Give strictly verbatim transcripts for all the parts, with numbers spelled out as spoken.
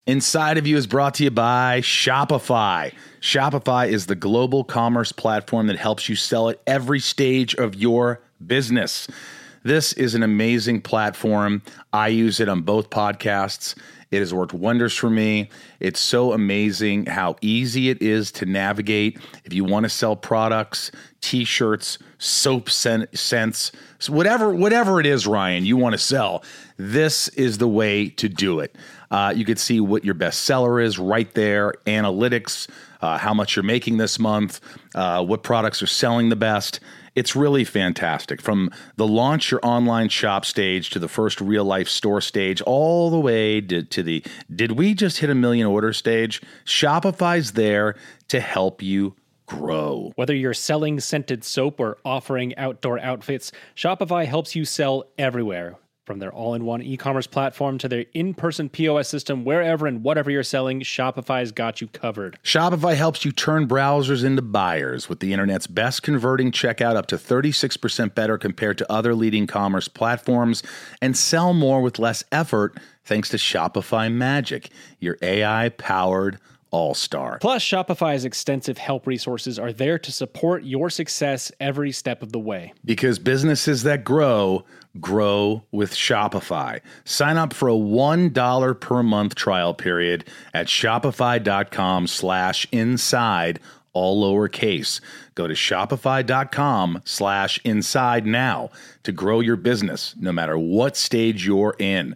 Inside of You is brought to you by Shopify. Shopify is the global commerce platform that helps you sell at every stage of your business. This is an amazing platform. I use it on both podcasts. It has worked wonders for me. It's so amazing how easy it is to navigate. If you want to sell products, t-shirts, soap scents, whatever, whatever it is, Ryan, you want to sell, this is the way to do it. Uh, you can see what your best seller is right there, analytics, uh, how much you're making this month, uh, what products are selling the best. It's really fantastic. From the launch your online shop stage to the first real life store stage, all the way to, to the did we just hit a million order stage, Shopify's there to help you grow. Whether you're selling scented soap or offering outdoor outfits, Shopify helps you sell everywhere. From their all-in-one e-commerce platform to their in-person P O S system, wherever and whatever you're selling, Shopify's got you covered. Shopify helps you turn browsers into buyers with the internet's best converting checkout up to thirty-six percent better compared to other leading commerce platforms, and sell more with less effort thanks to Shopify Magic, your A I-powered all-star. Plus, Shopify's extensive help resources are there to support your success every step of the way. Because businesses that grow, grow with Shopify. Sign up for a one dollar per month trial period at shopify.com slash inside, all lowercase. Go to shopify.com slash inside now to grow your business, no matter what stage you're in.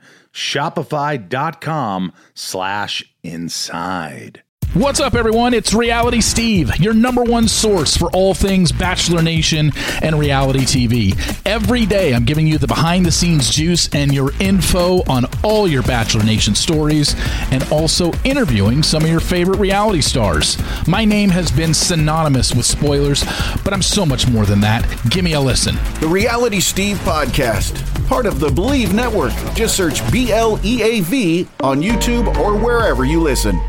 Shopify.com slash inside. What's up, everyone? It's Reality Steve, your number one source for all things Bachelor Nation and reality T V. Every day, I'm giving you the behind-the-scenes juice and your info on all your Bachelor Nation stories, and also interviewing some of your favorite reality stars. My name has been synonymous with spoilers, but I'm so much more than that. Give me a listen. The Reality Steve Podcast, part of the Believe Network. Just search B L E A V on YouTube or wherever you listen.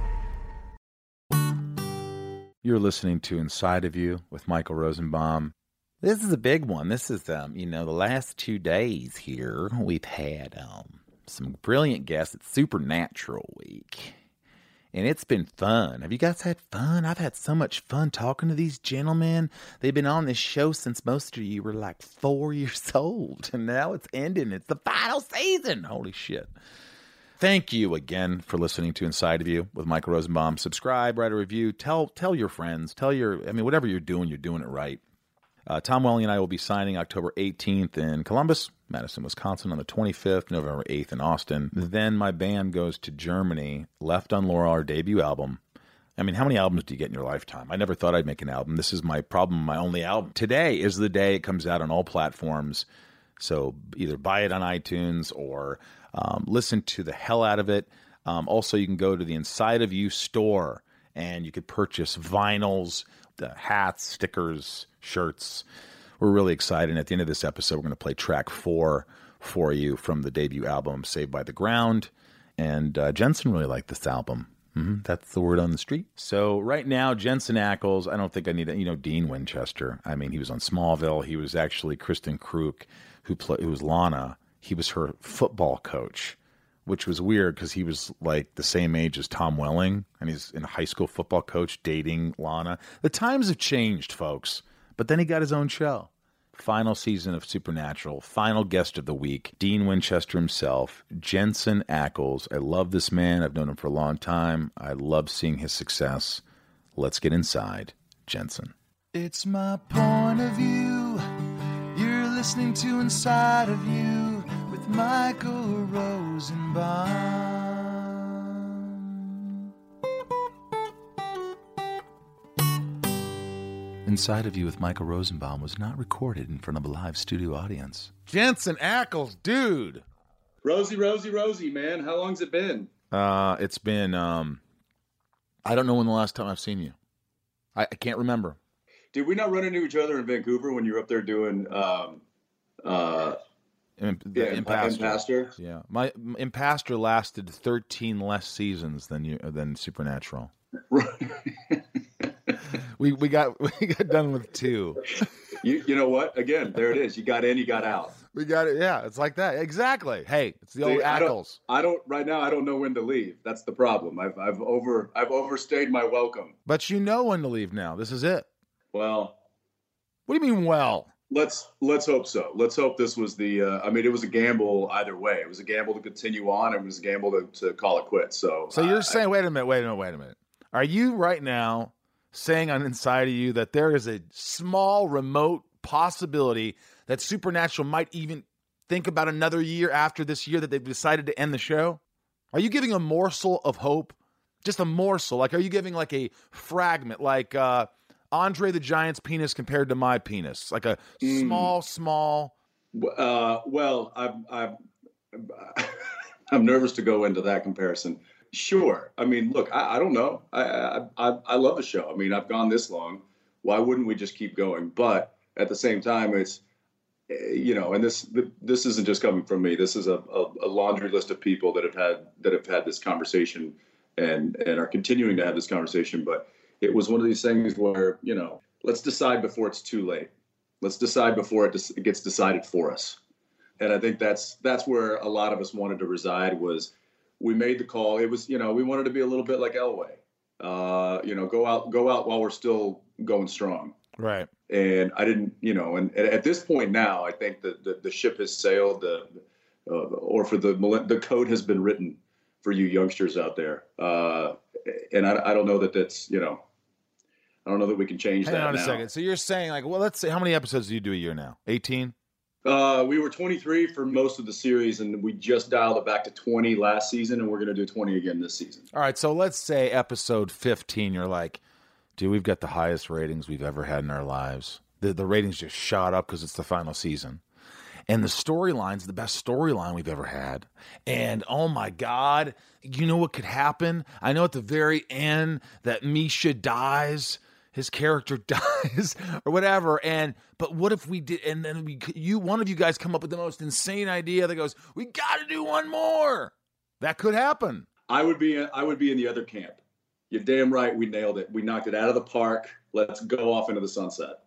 You're listening to Inside of You with Michael Rosenbaum. This is a big one. This is, um, you know, the last two days here, we've had um, some brilliant guests. It's Supernatural Week, and it's been fun. Have you guys had fun? I've had so much fun talking to these gentlemen. They've been on this show since most of you were like four years old, and now it's ending. It's the final season. Holy shit. Thank you again for listening to Inside of You with Michael Rosenbaum. Subscribe, write a review, tell tell your friends, tell your, I mean, whatever you're doing, you're doing it right. Uh, Tom Welling and I will be signing October eighteenth in Columbus, Madison, Wisconsin on the twenty-fifth, November eighth in Austin. Then my band goes to Germany, Left on Laurel, our debut album. I mean, how many albums do you get in your lifetime? I never thought I'd make an album. This is my problem, my only album. Today is the day it comes out on all platforms. So either buy it on iTunes or um, listen to the hell out of it. Um, also, you can go to the Inside of You store and you could purchase vinyls, the hats, stickers, shirts. We're really excited. And at the end of this episode, we're going to play track four for you from the debut album, Saved by the Ground. And uh, Jensen really liked this album. Mm-hmm. That's the word on the street. So right now, Jensen Ackles, I don't think I need to, you know, Dean Winchester. I mean, he was on Smallville. He was actually Kristen Kruk, who, play, who was Lana. He was her football coach, which was weird because he was like the same age as Tom Welling, and he's in a high school football coach dating Lana. The times have changed, folks. But then he got his own show. Final season of Supernatural, final guest of the week, Dean Winchester himself, Jensen Ackles. I love this man. I've known him for a long time. I love seeing his success. Let's get inside Jensen. It's my point of view. You're listening to Inside of You with Michael Rosenbaum. Inside of You with Michael Rosenbaum was not recorded in front of a live studio audience. Jensen Ackles, dude. Rosie, Rosie, Rosie, man. How long's it been? Uh, it's been, um, I don't know when the last time I've seen you. I, I can't remember. Did we not run into each other in Vancouver when you were up there doing, um, uh, Imp- yeah, Impastor. Impastor? Yeah. My Impastor lasted thirteen less seasons than you, than Supernatural. we we got we got done with two. You, you know what? Again, there it is. You got in, you got out. We got it. Yeah, it's like that. Exactly. Hey, it's the See, old I don't, Ackles. I don't. Right now, I don't know when to leave. That's the problem. I've I've over I've overstayed my welcome. But you know when to leave now. This is it. Well, what do you mean? Well, let's let's hope so. Let's hope this was the. Uh, I mean, it was a gamble either way. It was a gamble to continue on. It was a gamble to, to call it quits. So, so you're uh, saying, wait a minute, wait a minute, wait a minute. Are you right now saying on inside of you that there is a small, remote possibility that Supernatural might even think about another year after this year that they've decided to end the show? Are you giving a morsel of hope? Just a morsel? Like, are you giving like a fragment, like uh, Andre the Giant's penis compared to my penis? Like a Mm. small, small... Uh, well, I'm I'm I'm nervous to go into that comparison. Sure. I mean, look, I, I don't know. I, I I I love the show. I mean, I've gone this long. Why wouldn't we just keep going? But at the same time, it's eh, you know, and this this isn't just coming from me. This is a, a, a laundry list of people that have had that have had this conversation and and are continuing to have this conversation. But it was one of these things where, you know, let's decide before it's too late. Let's decide before it, des- it gets decided for us. And I think that's that's where a lot of us wanted to reside. Was we made the call. It was, you know, we wanted to be a little bit like Elway. Uh, you know, go out, go out while we're still going strong. Right. And I didn't, you know, and, and at this point now, I think that the, the ship has sailed, the, uh, or for the the code has been written for you youngsters out there. Uh, and I, I don't know that that's, you know, I don't know that we can change Hang that on a now. second. So you're saying, like, well, let's say, how many episodes do you do a year now? eighteen? Uh, we were twenty-three for most of the series, and we just dialed it back to twenty last season, and we're going to do twenty again this season. All right, so let's say episode fifteen, you're like, dude, we've got the highest ratings we've ever had in our lives. The the ratings just shot up because it's the final season. And the storyline's the best storyline we've ever had. And oh my God, you know what could happen? I know at the very end that Misha dies, his character dies or whatever. And but what if we did? And then we, you, one of you guys come up with the most insane idea that goes, we got to do one more. That could happen. I would be I would be in the other camp. You're damn right. We nailed it. We knocked it out of the park. Let's go off into the sunset.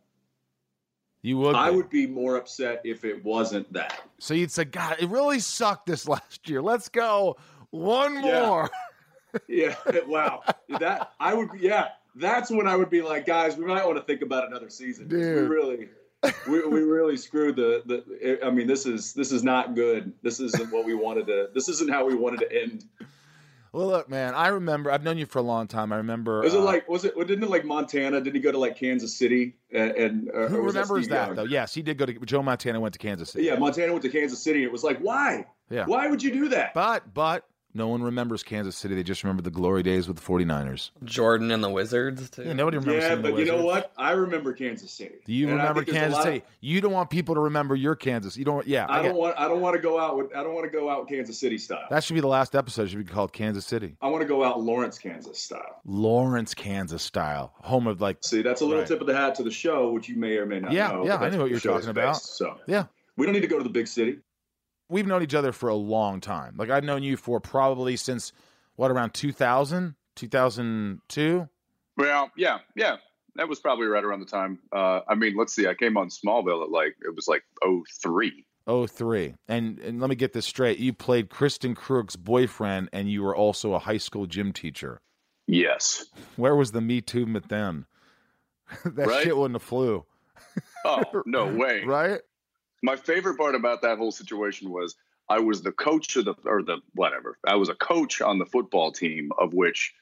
You would. I be. would be more upset if it wasn't that. So you'd say, God, it really sucked this last year. Let's go one Yeah. more. Yeah. Wow. That I would. Yeah. That's when I would be like, guys, we might want to think about another season. 'Cause We Dude. really, we, we really screwed the, the. I mean, this is this is not good. This isn't what we wanted to. This isn't how we wanted to end. Well, look, man, I remember, I've known you for a long time. I remember. Was it uh, like? Was it? Didn't it like Montana? Did he go to like Kansas City? And, and or, who or was remembers Steve that, Young? though? Yes, he did go to, Joe Montana went to Kansas City. Yeah, Montana went to Kansas City. It was like, why? Yeah. Why would you do that? But, but, no one remembers Kansas City. They just remember the glory days with the forty-niners. Jordan and the Wizards, too. Yeah, nobody remembers Yeah, seeing the but you know Wizards. what? I remember Kansas City. Do you And I remember think there's a Kansas lot of- City? You don't want people to remember your Kansas. You don't, yeah. I, I don't get- want. I don't want to go out with. I don't want to go out Kansas City style. that should be the last episode. It should be called Kansas City. I want to go out Lawrence, Kansas style. Lawrence, Kansas style. Home of like, See, that's a little Right. tip of the hat to the show, which you may or may not Yeah, know. yeah, but I that's know what the you're show is talking about. based, So yeah. we don't need to go to the big city. We've known each other for a long time. Like, I've known you for probably since, what, around two thousand? two thousand two? Well, yeah, yeah. That was probably right around the time. Uh, I mean, let's see. I came on Smallville at like, it was like oh three. oh three. And and let me get this straight. You played Kristen Krug's boyfriend, and you were also a high school gym teacher. Yes. Where was the Me Too movement then? that Right? shit wouldn't have flew. Oh, no way. Right? My favorite part about that whole situation was I was the coach of the, or the, whatever. I was a coach on the football team of which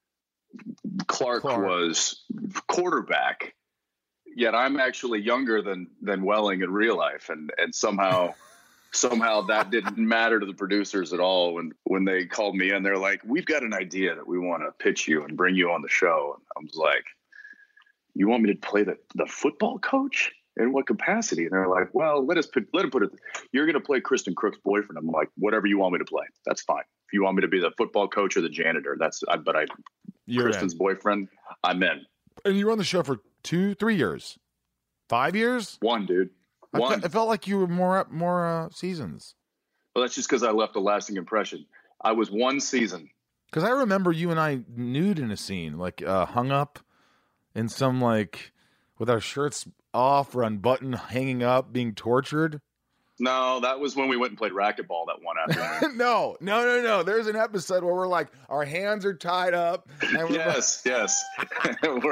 Clark, Clark. was quarterback. Yet I'm actually younger than than Welling in real life, and and somehow somehow that didn't matter to the producers at all. When when they called me in, they're like, "We've got an idea that we want to pitch you and bring you on the show." And I was like, "You want me to play the the football coach? In what capacity?" And they're like, "Well, let us put let him put it. You're going to play Kristen Crook's boyfriend." I'm like, "Whatever you want me to play, that's fine. If you want me to be the football coach or the janitor, that's. I, but I, You're Kristen's in. boyfriend, I'm in. And you were on the show for two, three years. Five years? One, dude. I, One. fe- I felt like you were more more uh, seasons. Well, that's just because I left a lasting impression. I was one season. Because I remember you and I nude in a scene, like uh, hung up in some like With our shirts off or unbuttoned, hanging up, being tortured? No, that was when we went and played racquetball that one afternoon. no, no, no, no. There's an episode where we're like, our hands are tied up. And we're yes, yes. we're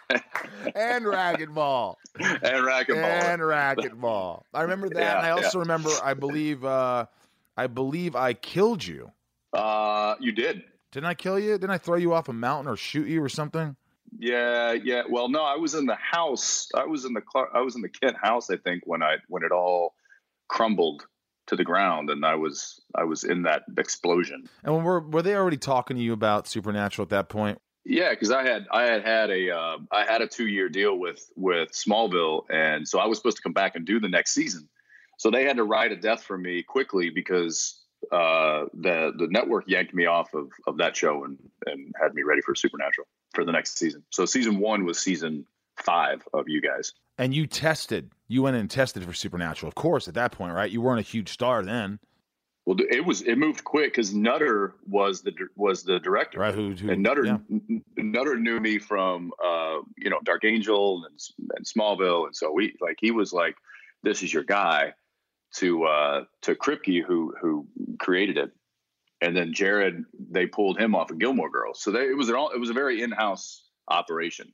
and racquetball. And racquetball. And racquetball. I remember that. Yeah, and I also yeah. remember, I believe, uh, I believe I killed you. Uh, you did. Didn't I kill you? Didn't I throw you off a mountain or shoot you or something? Yeah, yeah. Well, no, I was in the house. I was in the I was in the Kent house, I think, when I when it all crumbled to the ground, and I was I was in that explosion. And when were were they already talking to you about Supernatural at that point? Yeah, because I had I had had a uh, I had a two year deal with with Smallville, and so I was supposed to come back and do the next season. So they had to ride a death for me quickly because uh, the the network yanked me off of of that show and and had me ready for Supernatural for the next season. So season one was season five of you guys. And you tested. You went and tested for Supernatural, of course. At that point, right? You weren't a huge star then. Well, it was it moved quick because Nutter was the was the director, right? Who, who and Nutter yeah. Nutter knew me from uh, you know Dark Angel and, and Smallville, and so we like he was like, "This is your guy." To uh, to Kripke, who who created it, and then Jared, they pulled him off of Gilmore Girls. So they, it was an all it was a very in-house operation.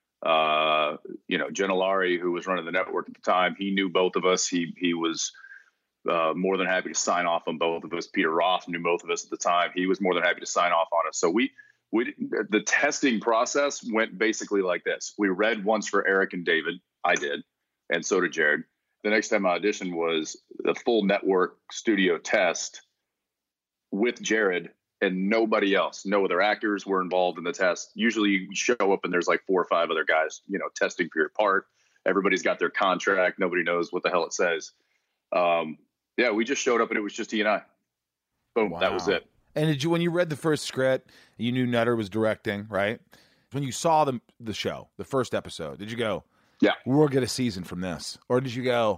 Uh, you know, Gentilari, who was running the network at the time, he knew both of us. He he was uh, more than happy to sign off on both of us. Peter Roth knew both of us at the time. He was more than happy to sign off on us. So we we the testing process went basically like this. We read once for Eric and David. I did, and so did Jared. The next time I auditioned was the full network studio test with Jared and nobody else. No other actors were involved in the test. Usually you show up and there's like four or five other guys, you know, testing for your part. Everybody's got their contract. Nobody knows what the hell it says. Um, yeah, we just showed up and it was just he and I. Boom, wow. That was it. And did you, when you read the first script, you knew Nutter was directing, right? When you saw the the show, the first episode, did you go, yeah, we'll get a season from this? Or did you go,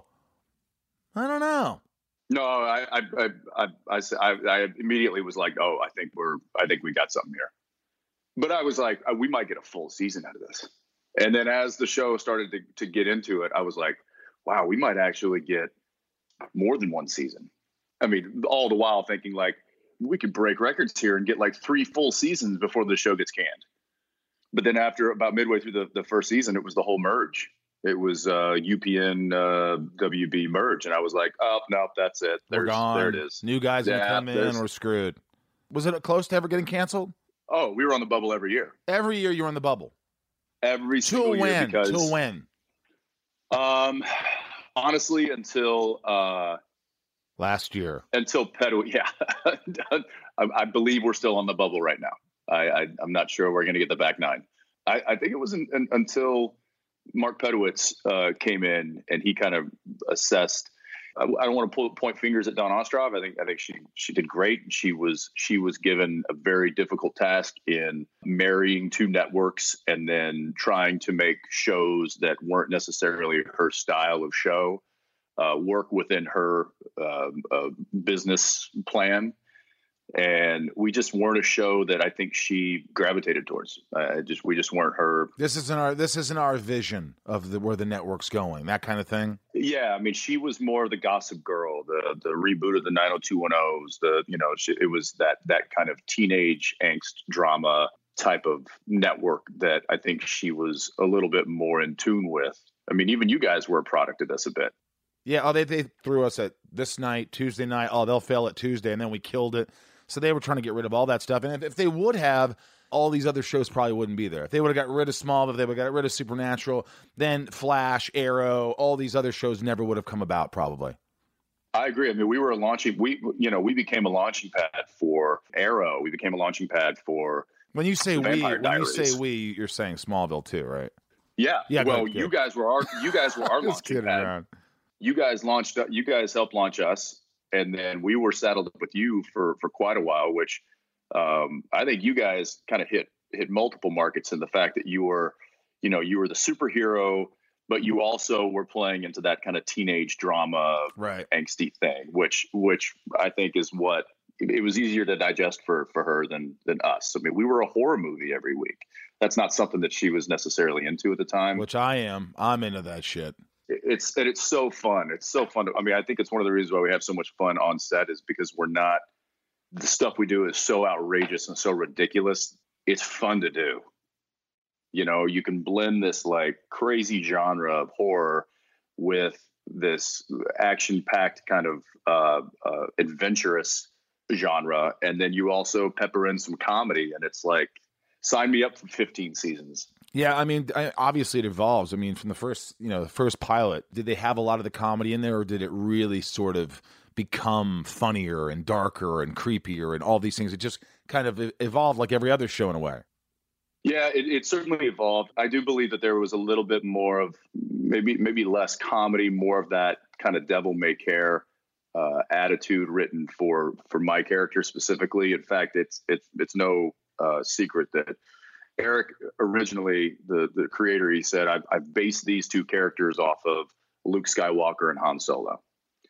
I don't know? No, I, I, I, I, I, I immediately was like, oh, I think we're, I think we got something here. But I was like, we might get a full season out of this. And then as the show started to, to get into it, I was like, wow, we might actually get more than one season. I mean, all the while thinking like, we could break records here and get like three full seasons before the show gets canned. But then after about midway through the, the first season, it was the whole merge. It was uh, U P N uh, W B merge. And I was like, oh, no, that's it. There's, we're gone. There it is. New guys yeah, going to come in, we're screwed. Was it close to ever getting canceled? Oh, we were on the bubble every year. Every year you were on the bubble? Every single Till year. When? Because, Till when? Um, honestly, until... Uh, Last year. Until Pettitte, yeah. I, I believe we're still on the bubble right now. I, I, I'm not sure we're going to get the back nine. I, I think it was in, in, until Mark Pettitte uh, came in and he kind of assessed. I, I don't want to pull, point fingers at Dawn Ostrov. I think I think she she did great. She was she was given a very difficult task in marrying two networks and then trying to make shows that weren't necessarily her style of show. Uh, work within her uh, uh, business plan. And we just weren't a show that I think she gravitated towards. Uh, just we just weren't her. This isn't our this isn't our vision of the where the network's going, that kind of thing. Yeah, I mean, she was more the Gossip Girl, the the reboot of the nine oh two one ohs. The you know, she, it was that that kind of teenage angst drama type of network that I think she was a little bit more in tune with. I mean, even you guys were a product of this a bit. Yeah, oh, they they threw us at this night, Tuesday night. Oh, they'll fail at Tuesday, and then we killed it. So they were trying to get rid of all that stuff. And if, if they would have, all these other shows probably wouldn't be there. If they would have got rid of Smallville, if they would have got rid of Supernatural, then Flash, Arrow, all these other shows never would have come about, probably. I agree. I mean, we were a launching. We you know we became a launching pad for Arrow. We became a launching pad for. When you say we, when Diaries. you say we, you're saying Smallville too, right? Yeah. Yeah. Well, good, you good. guys were our you guys were our Just launching pad. Around. You guys launched. You guys helped launch us, and then we were saddled up with you for for quite a while. Which um, I think you guys kind of hit hit multiple markets in the fact that you were, you know, you were the superhero, but you also were playing into that kind of teenage drama, right, angsty thing, which which I think is what it, it was easier to digest for for her than than us. I mean, we were a horror movie every week. That's not something that she was necessarily into at the time. Which I am. I'm into that shit. It's and it's so fun. It's so fun. To, I mean, I think it's one of the reasons why we have so much fun on set is because we're not. The stuff we do is so outrageous and so ridiculous. It's fun to do. You know, you can blend this like crazy genre of horror with this action-packed kind of uh, uh, adventurous genre, and then you also pepper in some comedy, and it's like, sign me up for fifteen seasons. Yeah, I mean, I, obviously it evolves. I mean, from the first, you know, the first pilot, did they have a lot of the comedy in there, or did it really sort of become funnier and darker and creepier and all these things? It just kind of evolved like every other show in a way. Yeah, it, it certainly evolved. I do believe that there was a little bit more of maybe maybe less comedy, more of that kind of devil may care uh, attitude written for for my character specifically. In fact, it's it's it's no uh, secret that Eric originally, the the creator, he said, I've, I've based these two characters off of Luke Skywalker and Han Solo.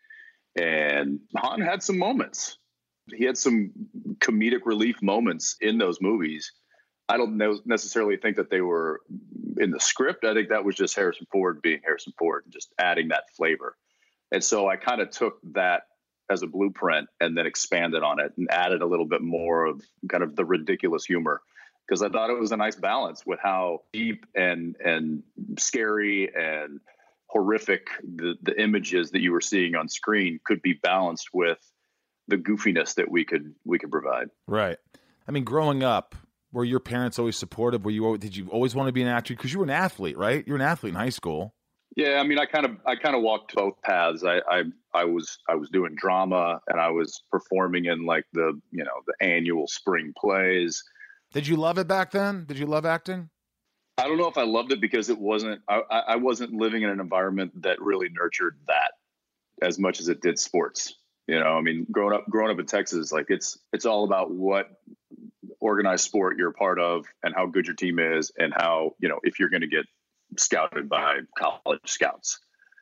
And Han had some moments. He had some comedic relief moments in those movies. I don't know, necessarily think that they were in the script. I think that was just Harrison Ford being Harrison Ford and just adding that flavor. And so I kind of took that as a blueprint and then expanded on it and added a little bit more of kind of the ridiculous humor, because I thought it was a nice balance with how deep and and scary and horrific the, the images that you were seeing on screen could be balanced with the goofiness that we could we could provide. Right. I mean, growing up, were your parents always supportive? Were you did you always want to be an actor? Because you were an athlete, right? You were an athlete in high school. Yeah, I mean, I kind of I kind of walked both paths. I, I I was I was doing drama and I was performing in like the you know the annual spring plays. Did you love it back then? Did you love acting? I don't know if I loved it because it wasn't I, I wasn't living in an environment that really nurtured that as much as it did sports. You know, I mean, growing up growing up in Texas, like it's it's all about what organized sport you're a part of and how good your team is and how, you know, if you're going to get scouted by college scouts.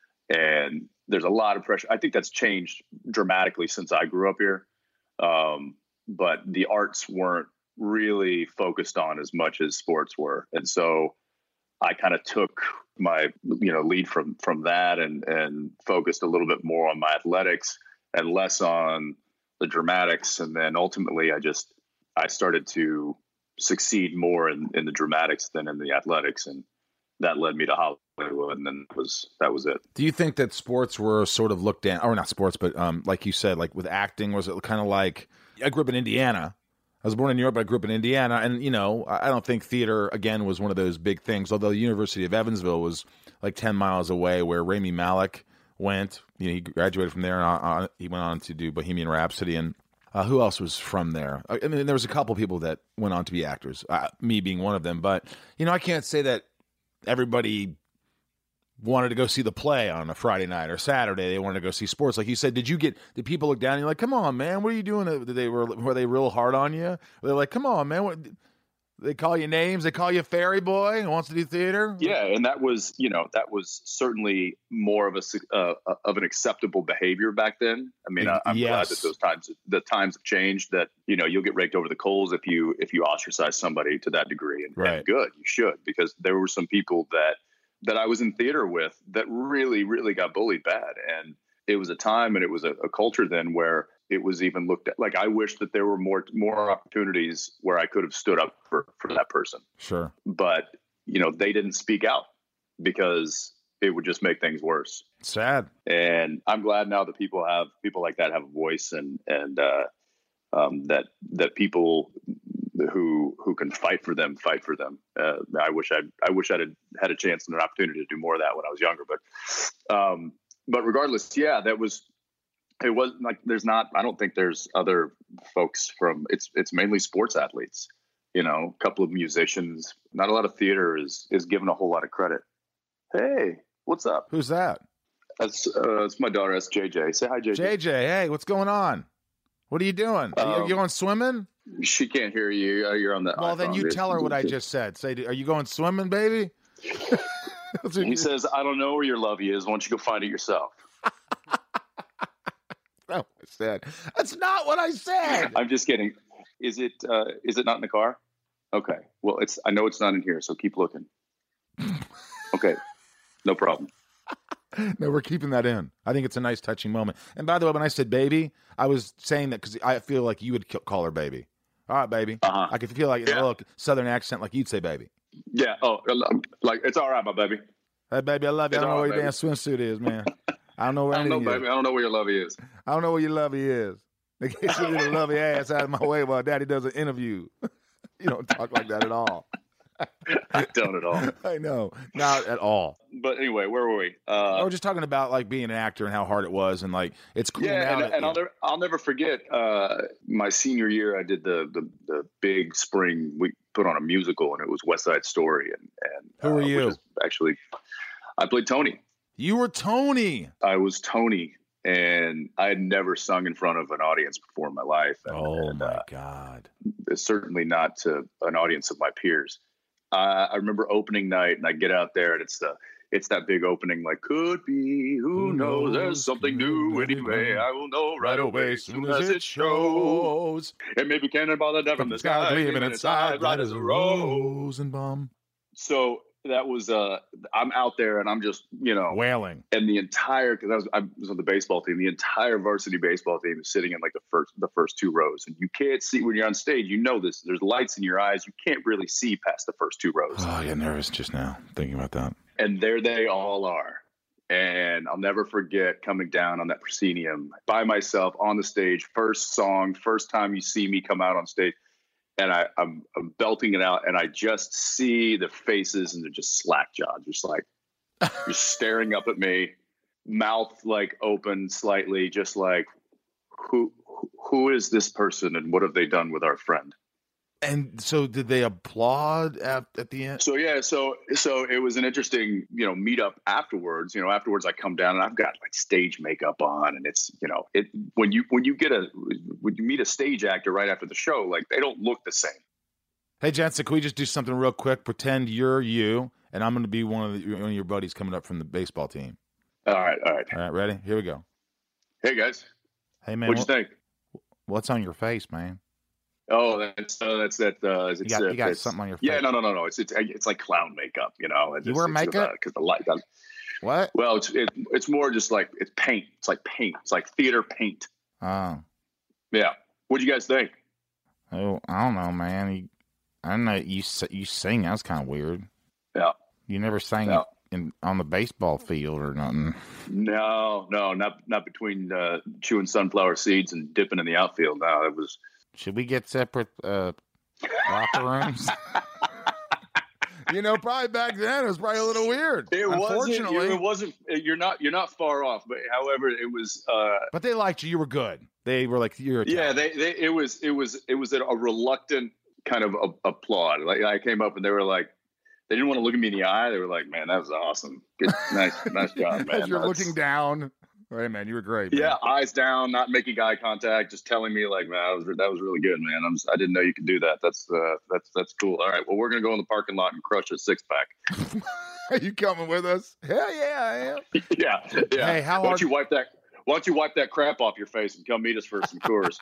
And there's a lot of pressure. I think that's changed dramatically since I grew up here. Um, but the arts weren't really focused on as much as sports were. And so I kind of took my, you know, lead from, from that and, and focused a little bit more on my athletics and less on the dramatics. And then ultimately I just, I started to succeed more in, in the dramatics than in the athletics. And that led me to Hollywood. And then that was, that was it. Do you think that sports were sort of looked at, or not sports, but um, like you said, like with acting, was it kind of like, I grew up in Indiana. I was born in New York, but I grew up in Indiana. And, you know, I don't think theater, again, was one of those big things. Although the University of Evansville was like ten miles away where Rami Malek went. You know, he graduated from there. And uh, he went on to do Bohemian Rhapsody. And uh, who else was from there? I mean, there was a couple people that went on to be actors, uh, me being one of them. But, you know, I can't say that everybody wanted to go see the play on a Friday night or Saturday. They wanted to go see sports. Like you said, did you get, did people look down and you're like, come on, man, what are you doing? Did they were, were they real hard on you? They're like, come on, man. What, they call you names. They call you Fairy Boy who wants to do theater. Yeah. And that was, you know, that was certainly more of a, uh, of an acceptable behavior back then. I mean, I, I'm yes. glad that those times, the times have changed, that, you know, you'll get raked over the coals if you, if you ostracize somebody to that degree. And, right. and good, you should, because there were some people that, that I was in theater with that really, really got bullied bad. And it was a time and it was a, a culture then where it was even looked at. Like, I wish that there were more, more opportunities where I could have stood up for, for that person. Sure. But, you know, they didn't speak out because it would just make things worse. Sad. And I'm glad now that people have, people like that have a voice and, and, uh, um, that, that people who, who can fight for them, fight for them. Uh, I wish I'd, I wish I'd had a chance and an opportunity to do more of that when I was younger, but, um, but regardless, yeah, that was, it wasn't like, there's not, I don't think there's other folks from, it's, it's mainly sports athletes, you know, a couple of musicians, not a lot of theater is, is given a whole lot of credit. Hey, what's up? Who's that? That's, uh, it's my daughter. That's J J. Say hi, J J. J J, hey, what's going on? What are you doing? Are, you, Um, are you going swimming? She can't hear you. You're on the Well, then iPhone. you tell her what I just said. Say, are you going swimming, baby? He says, I don't know where your lovey is. Why don't you go find it yourself? not what I said. That's not what I said. I'm just kidding. Is it? Uh, is it not in the car? Okay. Well, it's. I know it's not in here, so keep looking. Okay. No problem. No, we're keeping that in. I think it's a nice, touching moment. And by the way, when I said baby, I was saying that because I feel like you would call her baby. All right, baby. Uh-huh. I could feel like Yeah. a little southern accent, like you'd say baby. Yeah. Oh, like it's all right, my baby. Hey, baby, I love you. I It's don't know all where right, your damn swimsuit is, man. I don't know where I don't know, anything baby. is. I don't know where your lovey is. I don't know where your lovey is. They get your little lovey ass out of my way while Daddy does an interview. You don't talk like that at all. I don't at all. I know, not at all. But anyway, where were we? Uh, I was just talking about like being an actor and how hard it was, and like it's cool yeah, now. and, that, and I'll never, I'll never forget uh, my senior year. I did the, the the big spring. We put on a musical, and it was West Side Story. And and Who were uh, you? which is actually, I played Tony. You were Tony. I was Tony, and I had never sung in front of an audience before in my life. And, Oh and, my uh, God! certainly not to an audience of my peers. Uh, I remember opening night, and I get out there, and it's the it's that big opening, like could be, who, Who knows? knows? There's something new anyway. I will know right away, soon as it shows. shows. It may be cannonball that up From in the the sky sky, gleaming gleaming inside, inside, bright as a rose. Rosenbaum. So that was uh, I'm out there, and I'm just you know Wailing. and the entire because I was I was on the baseball team. The entire varsity baseball team is sitting in like the first the first two rows, and you can't see when you're on stage. You know this. There's lights in your eyes. You can't really see past the first two rows. Oh, I get nervous just now thinking about that. And there they all are. And I'll never forget coming down on that proscenium by myself on the stage. First song, first time you see me come out on stage. And I, I'm, I'm belting it out, and I just see the faces, and they're just slack jawed, just like just staring up at me, mouth like open slightly, just like who who is this person, and what have they done with our friend? And so, did they applaud at, at the end? So yeah, so so it was an interesting, you know, meetup afterwards. You know, afterwards I come down and I've got like stage makeup on, and it's, you know, it when you when you get a when you meet a stage actor right after the show, like they don't look the same. Hey, Jensen, can we just do something real quick? Pretend you're you, and I'm going to be one of the, one of your buddies coming up from the baseball team. All right, all right. All right, ready? Here we go. Hey guys, Hey man, what'd you what- think? what's on your face, man? Oh, that's uh, that's that. Uh, it's, You got, uh, you got it's- something on your face. Yeah, no, no, no, no. It's it's it's like clown makeup, you know. It's, You wear it's, makeup? because the light. Does, What? well, it's it, it's more just like it's paint. It's like paint. It's like theater paint. Oh, Yeah. What'd you guys think? oh, I don't know, man. You, I don't know. You s- you sing. That's kind of weird. Yeah. You never sang Yeah. in on the baseball field or nothing. No, no, not not between uh, chewing sunflower seeds and dipping in the outfield. No, it was. Should we get separate uh, locker rooms? You know, probably back then it was probably a little weird. It wasn't. Unfortunately, It wasn't. You're not. You're not far off. But however, it was. Uh, but they liked you. You were good. They were like, "You're a yeah. talent." They, they. It was. It was. It was a, a reluctant kind of a, applaud. Like I came up and they were like, they didn't want to look at me in the eye. They were like, "Man, that was awesome. Good, nice, nice job, man." As you're That's- looking down. Hey, man, you were great. Man. Yeah, eyes down, not making eye contact, just telling me like, "Man, that was that was really good, man. I'm just, I didn't know you could do that. That's uh, that's that's cool. All right, well, we're gonna go in the parking lot and crush a six pack." Are you coming with us? Hell yeah, I am. yeah, yeah. Hey, how why hard- don't you wipe that? Why don't you wipe that crap off your face and come meet us for some Coors?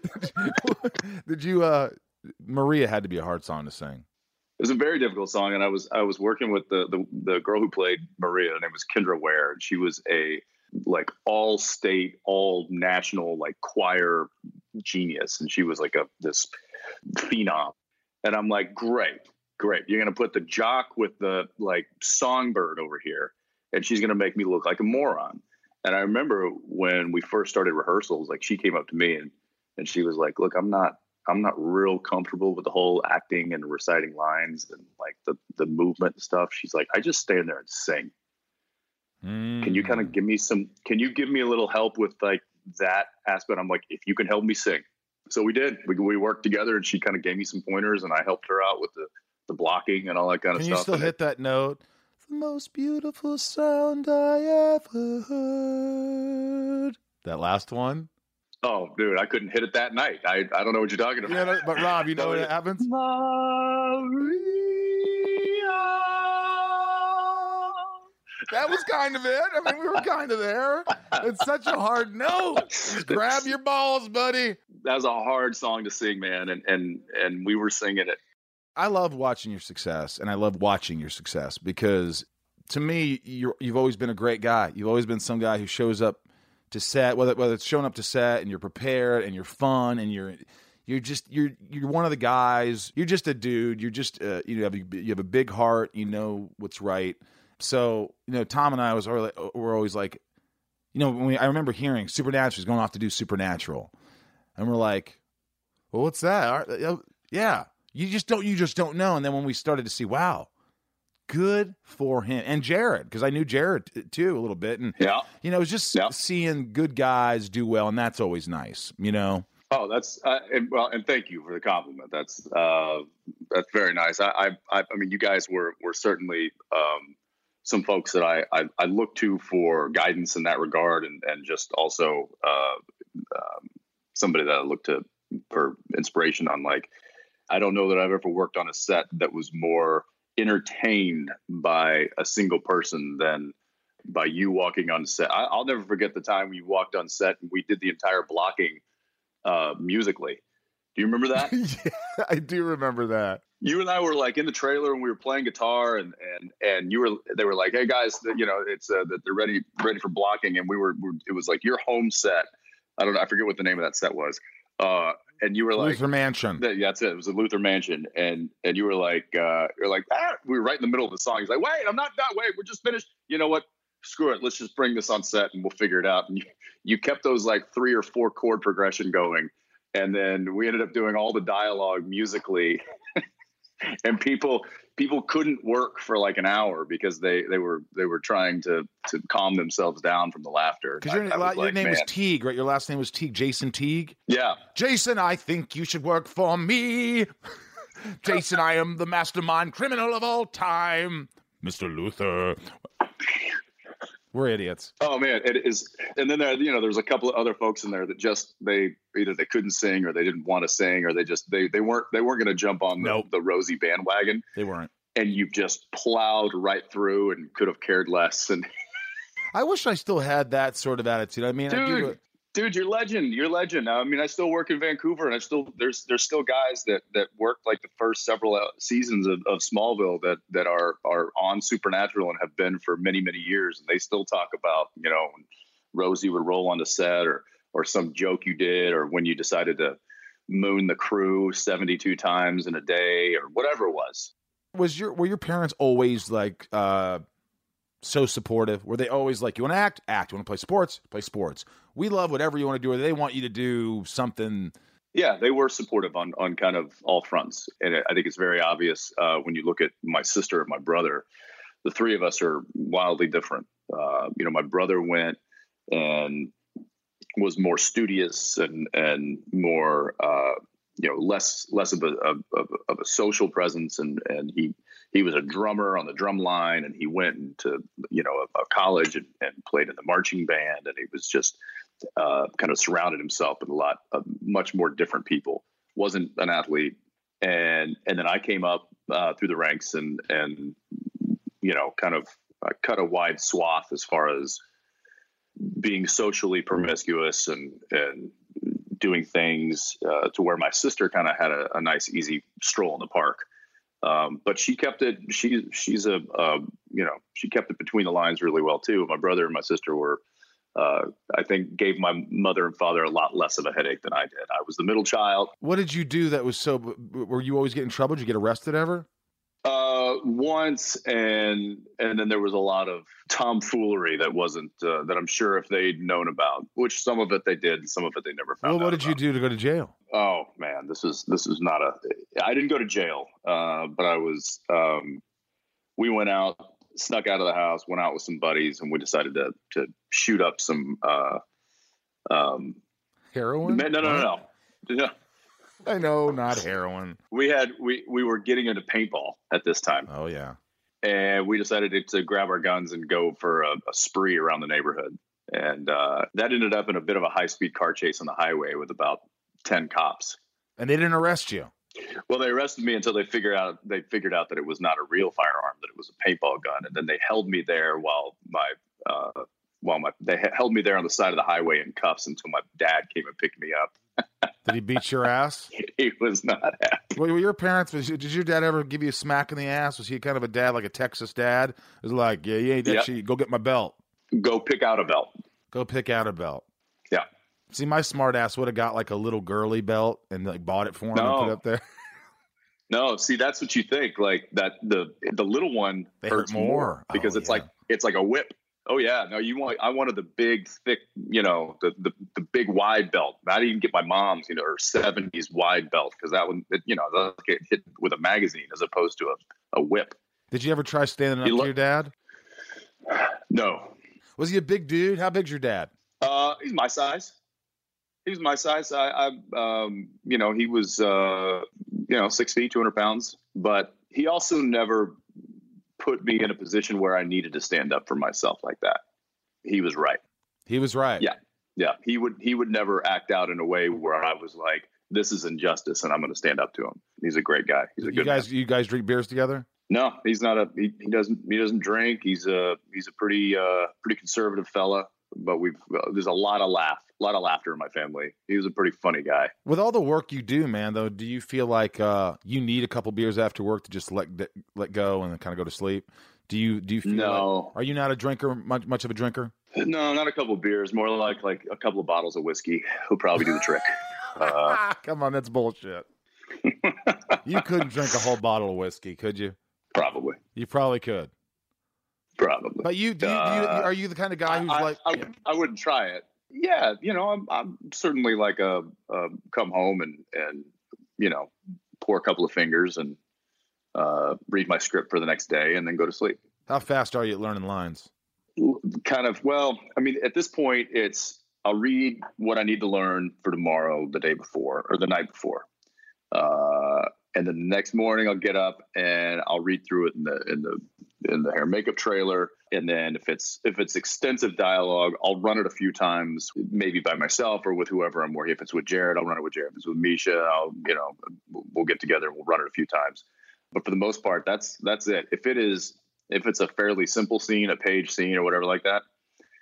Did you? uh Maria had to be a hard song to sing. It was a very difficult song, and I was I was working with the the, the girl who played Maria. Her name was Kendra Ware, and she was a like all state, all national like choir genius, and she was like a this phenom. And I'm like, great, great. You're gonna put the jock with the like songbird over here, and she's gonna make me look like a moron. And I remember when we first started rehearsals, like she came up to me and and she was like, look, I'm not I'm not real comfortable with the whole acting and reciting lines and like the the movement and stuff. She's like, I just stand there and sing. Mm. Can you kind of give me some, can you give me a little help with like that aspect? I'm like, if you can help me sing. So we did, we, we worked together and she kind of gave me some pointers and I helped her out with the, the blocking and all that kind Can of you stuff. still And hit that note? The most beautiful sound I ever heard. That last one? it, oh dude, I couldn't hit it that night. I, I don't know what you're talking about. Yeah, but Rob, you know what happens? That was kind of it. I mean, we were kind of there. It's such a hard note. Just grab your balls, buddy. That was a hard song to sing, man, and and and we were singing it. I love watching your success, and I love watching your success because, to me, you're, you've always been a great guy. You've always been some guy who shows up to set, whether whether it's showing up to set, and you're prepared, and you're fun, and you're you're just you're you're one of the guys. You're just a dude. You're just uh, you have a, you have a big heart. You know what's right. So you know, Tom and I was always, were always like, you know, when we, I remember hearing Supernatural is going off to do Supernatural, and we're like, well, what's that? Yeah. You just don't. You just don't know. And then when we started to see, wow, good for him and Jared, because I knew Jared t- too a little bit, and yeah, you know, it was just yeah. seeing good guys do well, and that's always nice, you know. Oh, that's uh, and, well, and thank you for the compliment. That's uh, that's very nice. I, I, I, I mean, you guys were were certainly um, some folks that I, I, I look to for guidance in that regard, and and just also uh, um, somebody that I look to for inspiration on, like. I don't know that I've ever worked on a set that was more entertained by a single person than by you walking on set. I, I'll never forget the time you walked on set and we did the entire blocking uh, musically. Do you remember that? Yeah, I do remember that. You and I were like in the trailer and we were playing guitar, and and and you were they were like, hey guys, you know, it's uh, that they're ready ready for blocking, and we were, we were it was like your home set. I don't know, I forget what the name of that set was. Uh, and you were like Luther Mansion. That, yeah, that's it. It was a Luther Mansion, and and you were like, uh, you're like, ah, we were right in the middle of the song. He's like, wait, I'm not done. Wait, we're just finished. You know what? Screw it. Let's just bring this on set, and we'll figure it out. And you, you kept those like three or four chord progression going, and then we ended up doing all the dialogue musically, and people people couldn't work for like an hour because they they were they were trying to to calm themselves down from the laughter. Because your, I, I your like, name man. was Teague, right? Your last name was Teague, Jason Teague. Yeah, Jason, I think you should work for me. Jason, I am the mastermind criminal of all time, Mister Luther. We're idiots. Oh man, it is. And then there, you know, there's a couple of other folks in there that just they either they couldn't sing or they didn't want to sing or they just they they weren't they weren't going to jump on the, Nope. the Rosie bandwagon. They weren't. And you just plowed right through and could have cared less. And I wish I still had that sort of attitude. I mean, I do. dude, dude, you're legend. You're legend. I mean, I still work in Vancouver, and I still there's there's still guys that that worked like the first several seasons of, of Smallville that that are are on Supernatural and have been for many many years, and they still talk about, you know, when Rosie would roll on the set or or some joke you did, or when you decided to moon the crew seventy-two times in a day or whatever it was. Was your were your parents always like uh, so supportive? Were they always like, you want to act, act? You want to play sports, play sports? We love whatever you want to do. Or they want you to do something. Yeah, they were supportive on on kind of all fronts, and I think it's very obvious uh, when you look at my sister and my brother. The three of us are wildly different. Uh, you know, my brother went and was more studious and and more. Uh, you know, less less of a of, of a social presence, and and he he was a drummer on the drum line, and he went into, you know, a, a college and, and played in the marching band, and he was just uh, kind of surrounded himself with a lot of much more different people. Wasn't an athlete, and and then I came up uh, through the ranks and and you know, kind of uh, cut a wide swath as far as being socially promiscuous and and. doing things uh, to where my sister kind of had a, a nice, easy stroll in the park. Um, but she kept it, she, she's a, uh, you know, she kept it between the lines really well too. My brother and my sister were, uh, I think gave my mother and father a lot less of a headache than I did. I was the middle child. What did you do that was so, were you always getting in trouble? Did you get arrested ever? Uh, once, and and then there was a lot of tomfoolery that wasn't uh, that I'm sure if they'd known about, which some of it they did, some of it they never found. Well, what out did about. you do to go to jail? Oh man, this is this is not a. I didn't go to jail, uh, but I was. Um, we went out, snuck out of the house, went out with some buddies, and we decided to to shoot up some. Uh, um, Heroin? No, no, no, no. no. I know, not heroin. We had we we were getting into paintball at this time. Oh yeah, and we decided to, to grab our guns and go for a, a spree around the neighborhood, and uh, that ended up in a bit of a high speed car chase on the highway with about ten cops. And they didn't arrest you. Well, they arrested me until they figured out they figured out that it was not a real firearm, that it was a paintball gun, and then they held me there while my uh, while my they held me there on the side of the highway in cuffs until my dad came and picked me up. Did he beat your ass? He was not happy. Were your parents? Was, did your dad ever give you a smack in the ass? Was he kind of a dad, like a Texas dad? It was like, yeah, yeah, that Yep. shit. Go get my belt. Go pick out a belt. Go pick out a belt. Yeah. See, my smart ass would have got like a little girly belt and like bought it for him No. and put it up there. No, see, that's what you think. Like that, the the little one They hurt hurts more. more, because Oh, it's yeah. like it's like a whip. Oh yeah, no, you want? I wanted the big, thick, you know, the the, the big wide belt. I didn't even get my mom's, you know, her seventies wide belt, because that one, it, you know, that get hit with a magazine as opposed to a, a whip. Did you ever try standing up You to look- your dad? No, Was he a big dude? How big's your dad? uh, he's my size. He was my size. I, I um, you know, he was, uh, you know, six feet, two hundred pounds, but he also never put me in a position where I needed to stand up for myself like that. He was right. He was right. Yeah. Yeah. He would, he would never act out in a way where I was like, this is injustice and I'm going to stand up to him. He's a great guy. He's a You good guys, man. you guys drink beers together? No, he's not a, he, he doesn't, he doesn't drink. He's a, he's a pretty, uh, pretty conservative fella, but we've, uh, there's a lot of laugh, a lot of laughter in my family. He was a pretty funny guy. With all the work you do, man, though, do you feel like uh, you need a couple beers after work to just let let go and kind of go to sleep? Do you do you feel No. like, are you not a drinker, much much of a drinker? No, not a couple of beers, more like, like a couple of bottles of whiskey. He'll probably do the trick. Uh, Come on, that's bullshit. You couldn't drink a whole bottle of whiskey, could you? probably, You probably could. probably. But you, do you, do you Uh, are you the kind of guy who's I, like, I, I wouldn't try it. Yeah, you know, I'm, I'm certainly like a, a come home and and you know, pour a couple of fingers and uh, read my script for the next day and then go to sleep. how fast are you at learning lines? Kind of. Well, I mean, at this point, it's I'll read what I need to learn for tomorrow, the day before or the night before, uh, and then the next morning I'll get up and I'll read through it in the in the in the hair and makeup trailer. And then if it's if it's extensive dialogue, I'll run it a few times, maybe by myself or with whoever I'm working. If it's with Jared, I'll run it with Jared. If it's with Misha, I'll you know we'll get together and we'll run it a few times. But for the most part, that's that's it. If it is if it's a fairly simple scene, a page scene or whatever like that,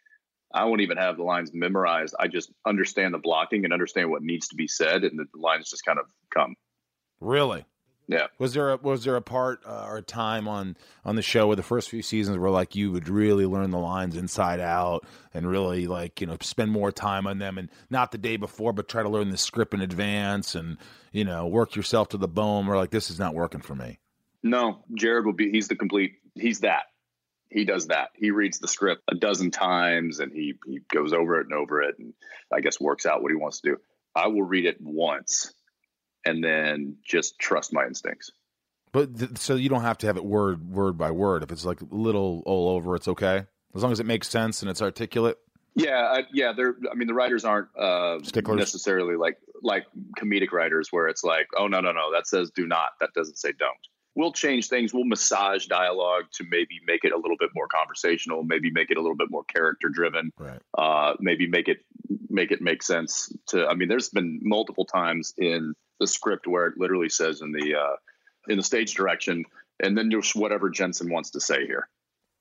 I won't even have the lines memorized. I just understand the blocking and understand what needs to be said, and the lines just kind of come. Really? Yeah. Was there a was there a part uh, or a time on on the show where the first few seasons where like you would really learn the lines inside out and really like you know spend more time on them, and not the day before, but try to learn the script in advance and you know work yourself to the bone? Where like this is not working for me. No, Jared will be. He's the complete. He's that. He does that. He reads the script a dozen times and he he goes over it and over it, and I guess works out what he wants to do. I will read it once and then just trust my instincts. But th- so you don't have to have it word word by word. If it's like little all over, it's okay as long as it makes sense and it's articulate. Yeah, I, yeah. They're. I mean, the writers aren't uh, Sticklers. necessarily like like comedic writers, where it's like, oh no, no, no, that says do not. That doesn't say don't. We'll change things. We'll massage dialogue to maybe make it a little bit more conversational. Maybe make it a little bit more character driven. Right. Uh, maybe make it make it make sense to. I mean, there's been multiple times in the script where it literally says in the uh, in the stage direction, and then just whatever Jensen wants to say here.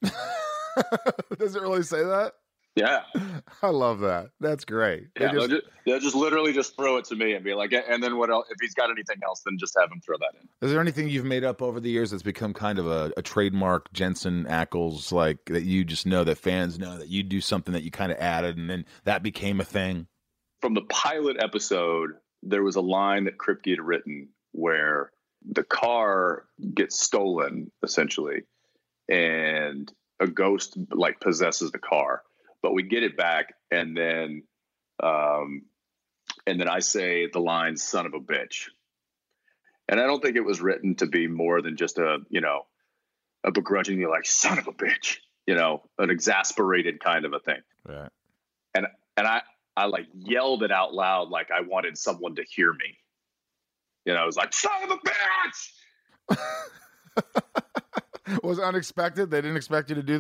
Does it really say that? Yeah. I love that. That's great. They Yeah, just- they'll, just, they'll just literally just throw it to me and be like, and then what else? If he's got anything else, then just have him throw that in. Is there anything you've made up over the years that's become kind of a, a trademark Jensen Ackles, like that you just know that fans know that you do something that you kind of added and then that became a thing? From the pilot episode, there was a line that Kripke had written where the car gets stolen, essentially, and a ghost like possesses the car. But we get it back, and then, um, and then I say the line "son of a bitch," and I don't think it was written to be more than just a, you know, a begrudgingly like "son of a bitch," you know, an exasperated kind of a thing. Right. And and I I like yelled it out loud, like I wanted someone to hear me. You know, I was like "son of a bitch." Was it unexpected? They didn't expect you to do that?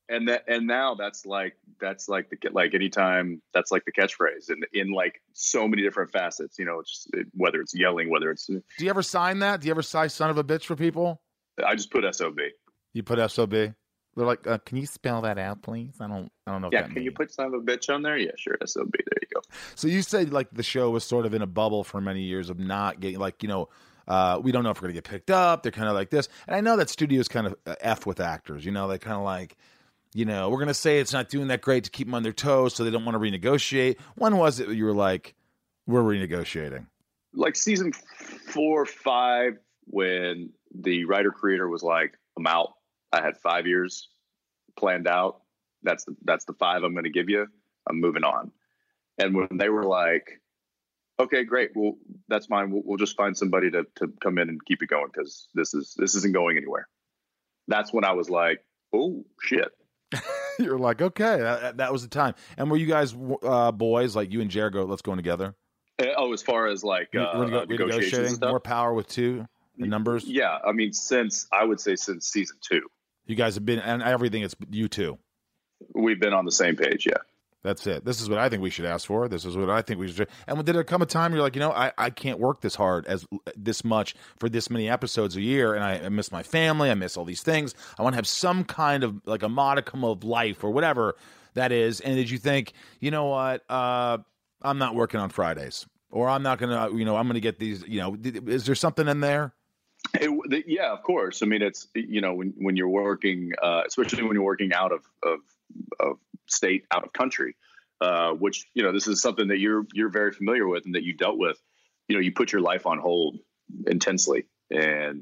And that, and now that's like, that's like the, like anytime that's like the catchphrase in, in like so many different facets, you know, it's it, whether it's yelling, whether it's, Do you ever sign that? Do you ever sign son of a bitch for people? I just put S O B. You put S O B? They're like, uh, can you spell that out, please? I don't, I don't know. Yeah. What that Can means. you put son of a bitch on there? Yeah, sure. S O B. There you go. So you said like the show was sort of in a bubble for many years of not getting like, you know, uh, we don't know if we're going to get picked up. They're kind of like this. And I know that studios kind of uh, F with actors, you know, they kind of like, you know, we're going to say it's not doing that great to keep them on their toes, so they don't want to renegotiate. When was it you were like, we're renegotiating? Like season four, five, when the writer creator was like, I'm out. I had five years planned out. That's the, that's the five I'm going to give you. I'm moving on. And when they were like, okay, great. Well, that's fine. We'll, we'll just find somebody to, to come in and keep it going, because this is, this isn't going anywhere. That's when I was like, oh shit. You're like, okay, that, that was the time. And were you guys uh, boys, like you and Jared, go, let's go in together? Uh, oh, as far as like uh, Renego- uh, negotiations and stuff? More power with two the numbers? Yeah, I mean, since, I would say since season two. You guys have been, and everything, it's you two. We've been on the same page, yeah. That's it. This is what I think we should ask for. This is what I think we should. And did there come a time you're like, you know, I, I can't work this hard as this much for this many episodes a year, and I, I miss my family, I miss all these things. I want to have some kind of like a modicum of life or whatever that is. And did you think, you know what, uh, I'm not working on Fridays, or I'm not gonna, you know, I'm gonna get these. You know, is there something in there? It, the, yeah, of course. I mean, it's, you know, when when you're working, uh, especially when you're working out of of of state, out of country, uh, which, you know, this is something that you're you're very familiar with and that you dealt with. You know, you put your life on hold intensely, and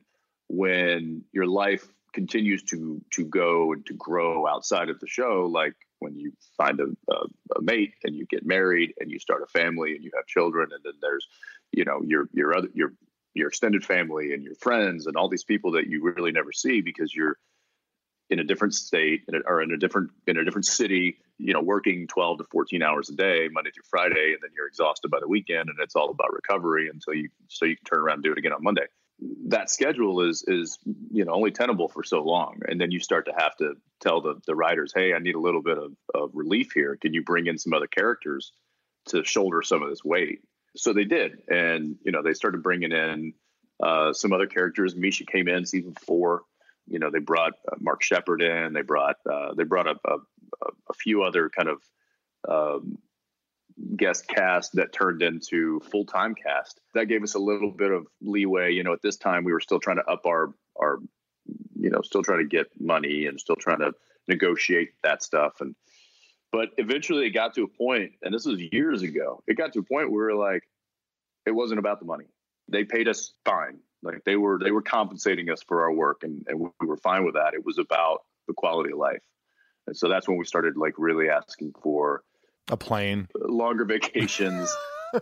when your life continues to to go and to grow outside of the show, like when you find a, a, a mate and you get married and you start a family and you have children, and then there's, you know, your your other your your extended family and your friends and all these people that you really never see because you're in a different state or in a different, in a different city, you know, working twelve to fourteen hours a day, Monday through Friday. And then you're exhausted by the weekend, and it's all about recovery until you, so you can turn around and do it again on Monday. That schedule is, is, you know, only tenable for so long. And then you start to have to tell the, the writers, hey, I need a little bit of, of relief here. Can you bring in some other characters to shoulder some of this weight? So they did. And, you know, they started bringing in uh, some other characters. Misha came in season four. You know, they brought uh, Mark Shepard in. They brought uh, they brought a, a, a few other kind of um, guest cast that turned into full-time cast. That gave us a little bit of leeway. You know, at this time, we were still trying to up our, our you know, still trying to get money and still trying to negotiate that stuff. And But eventually it got to a point, and this was years ago, it got to a point where we were like, it wasn't about the money. They paid us fine. Like they were, they were compensating us for our work, and, and we were fine with that. It was about the quality of life. And so that's when we started like really asking for a plane, longer vacations,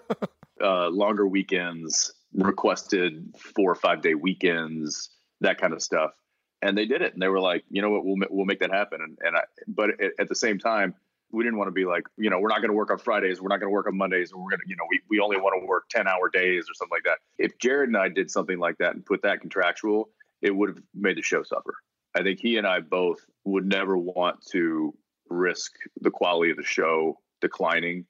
uh, longer weekends, requested four or five day weekends, that kind of stuff. And they did it. And they were like, you know what, we'll, we'll make that happen. And, and I, but at, at the same time, we didn't want to be like, you know, we're not going to work on Fridays. We're not going to work on Mondays. We're going to, you know, we, we only want to work ten hour days or something like that. If Jared and I did something like that and put that contractual, it would have made the show suffer. I think he and I both would never want to risk the quality of the show declining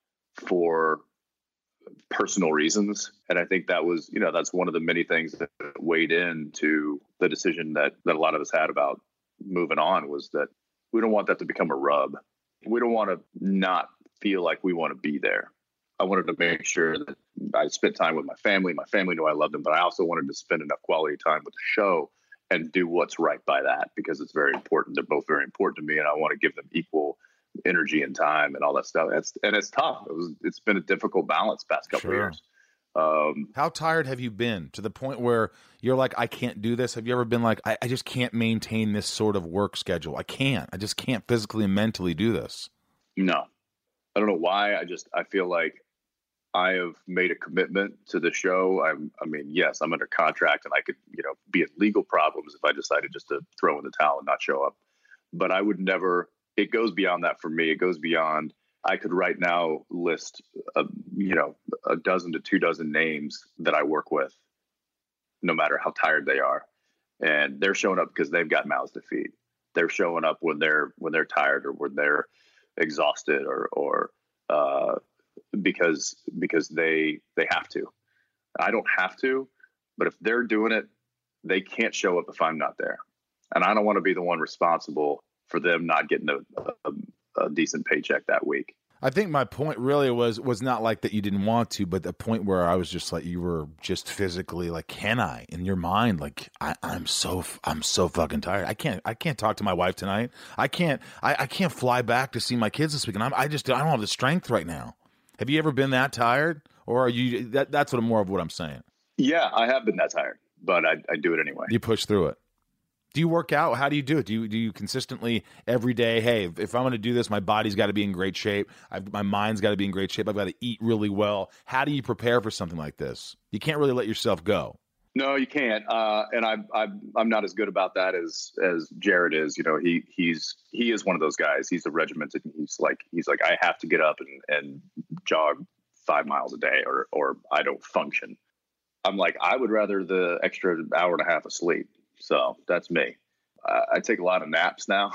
for personal reasons. And I think that was, you know, that's one of the many things that weighed into the decision that, that a lot of us had about moving on, was that we don't want that to become a rub. We don't want to not feel like we want to be there. I wanted to make sure that I spent time with my family. My family knew I loved them, but I also wanted to spend enough quality time with the show and do what's right by that, because it's very important. They're both very important to me, and I want to give them equal energy and time and all that stuff. It's, and it's tough. It was, it's been a difficult balance past couple Sure. of years. Um, How tired have you been to the point where you're like, I can't do this? Have you ever been like, I, I just can't maintain this sort of work schedule? I can't. I just can't physically and mentally do this. No, I don't know why. I just, I feel like I have made a commitment to the show. I'm, I mean, yes, I'm under contract, and I could, you know, be in legal problems if I decided just to throw in the towel and not show up. But I would never, it goes beyond that for me. It goes beyond, I could right now list, a, you know, a dozen to two dozen names that I work with, no matter how tired they are. And they're showing up because they've got mouths to feed. they're showing up when they're when they're tired or when they're exhausted or or uh, because because they they have to. I don't have to, but if they're doing it, they can't show up if I'm not there, and I don't want to be the one responsible for them not getting a, a, a decent paycheck that week. I think my point really was was not like that you didn't want to, but the point where I was just like, you were just physically like, can I, in your mind, like I, I'm so I'm so fucking tired. I can't I can't talk to my wife tonight. I can't I, I can't fly back to see my kids this weekend. I'm, I just I don't have the strength right now. Have you ever been that tired, or are you? That, that's what more of what I'm saying. Yeah, I have been that tired, but I, I do it anyway. You push through it. Do you work out? How do you do it? Do you do you consistently every day? Hey, if, if I'm going to do this, my body's got to be in great shape. I've, my mind's got to be in great shape. I've got to eat really well. How do you prepare for something like this? You can't really let yourself go. No, you can't. Uh, and I, I, I'm not as good about that as as Jared is. You know, he he's he is one of those guys. He's a regimented. He's like he's like I have to get up and, and jog five miles a day, or or I don't function. I'm like I would rather the extra hour and a half of sleep. So that's me. Uh, I take a lot of naps now.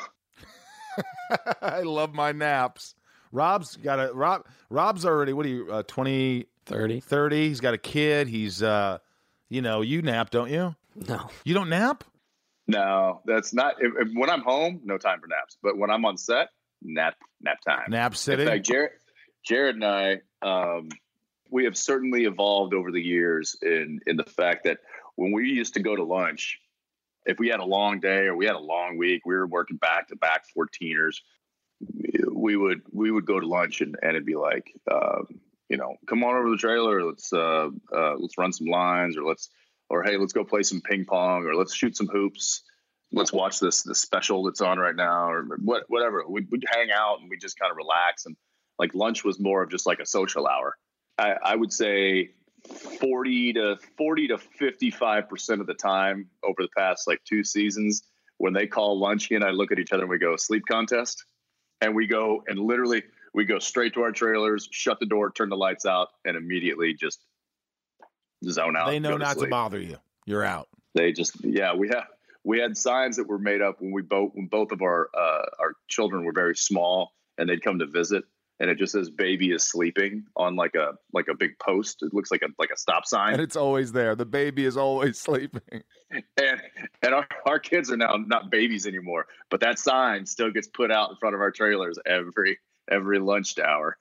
I love my naps. Rob's got a Rob. Rob's already. What are you? Uh, twenty, thirty, thirty. He's got a kid. He's. Uh, you know, you nap, don't you? No. You don't nap? No, that's not. If, if, when I'm home, no time for naps. But when I'm on set, nap nap time. Nap sitting. In fact, Jared, Jared and I, um, we have certainly evolved over the years in in the fact that when we used to go to lunch, if we had a long day or we had a long week, we were working back to back fourteeners. We would we would go to lunch and, and it'd be like, um, you know, come on over to the trailer. Let's uh, uh, let's run some lines, or let's or hey, let's go play some ping pong, or let's shoot some hoops. Let's watch this this special that's on right now, or what whatever. We'd, we'd hang out and we just kind of relax. And like lunch was more of just like a social hour. I, I would say forty to fifty-five percent of the time over the past like two seasons, when they call lunch, he and I look at each other and we go, sleep contest. And we go and literally we go straight to our trailers, shut the door, turn the lights out, and immediately just zone out. They know to not sleep. to bother you. You're out. They just, yeah, we have, we had signs that were made up when we both, when both of our, uh, our children were very small and they'd come to visit. And it just says "baby is sleeping" on like a like a big post. It looks like a like a stop sign, and it's always there. The baby is always sleeping. And and our, our kids are now not babies anymore, but that sign still gets put out in front of our trailers every every lunch hour.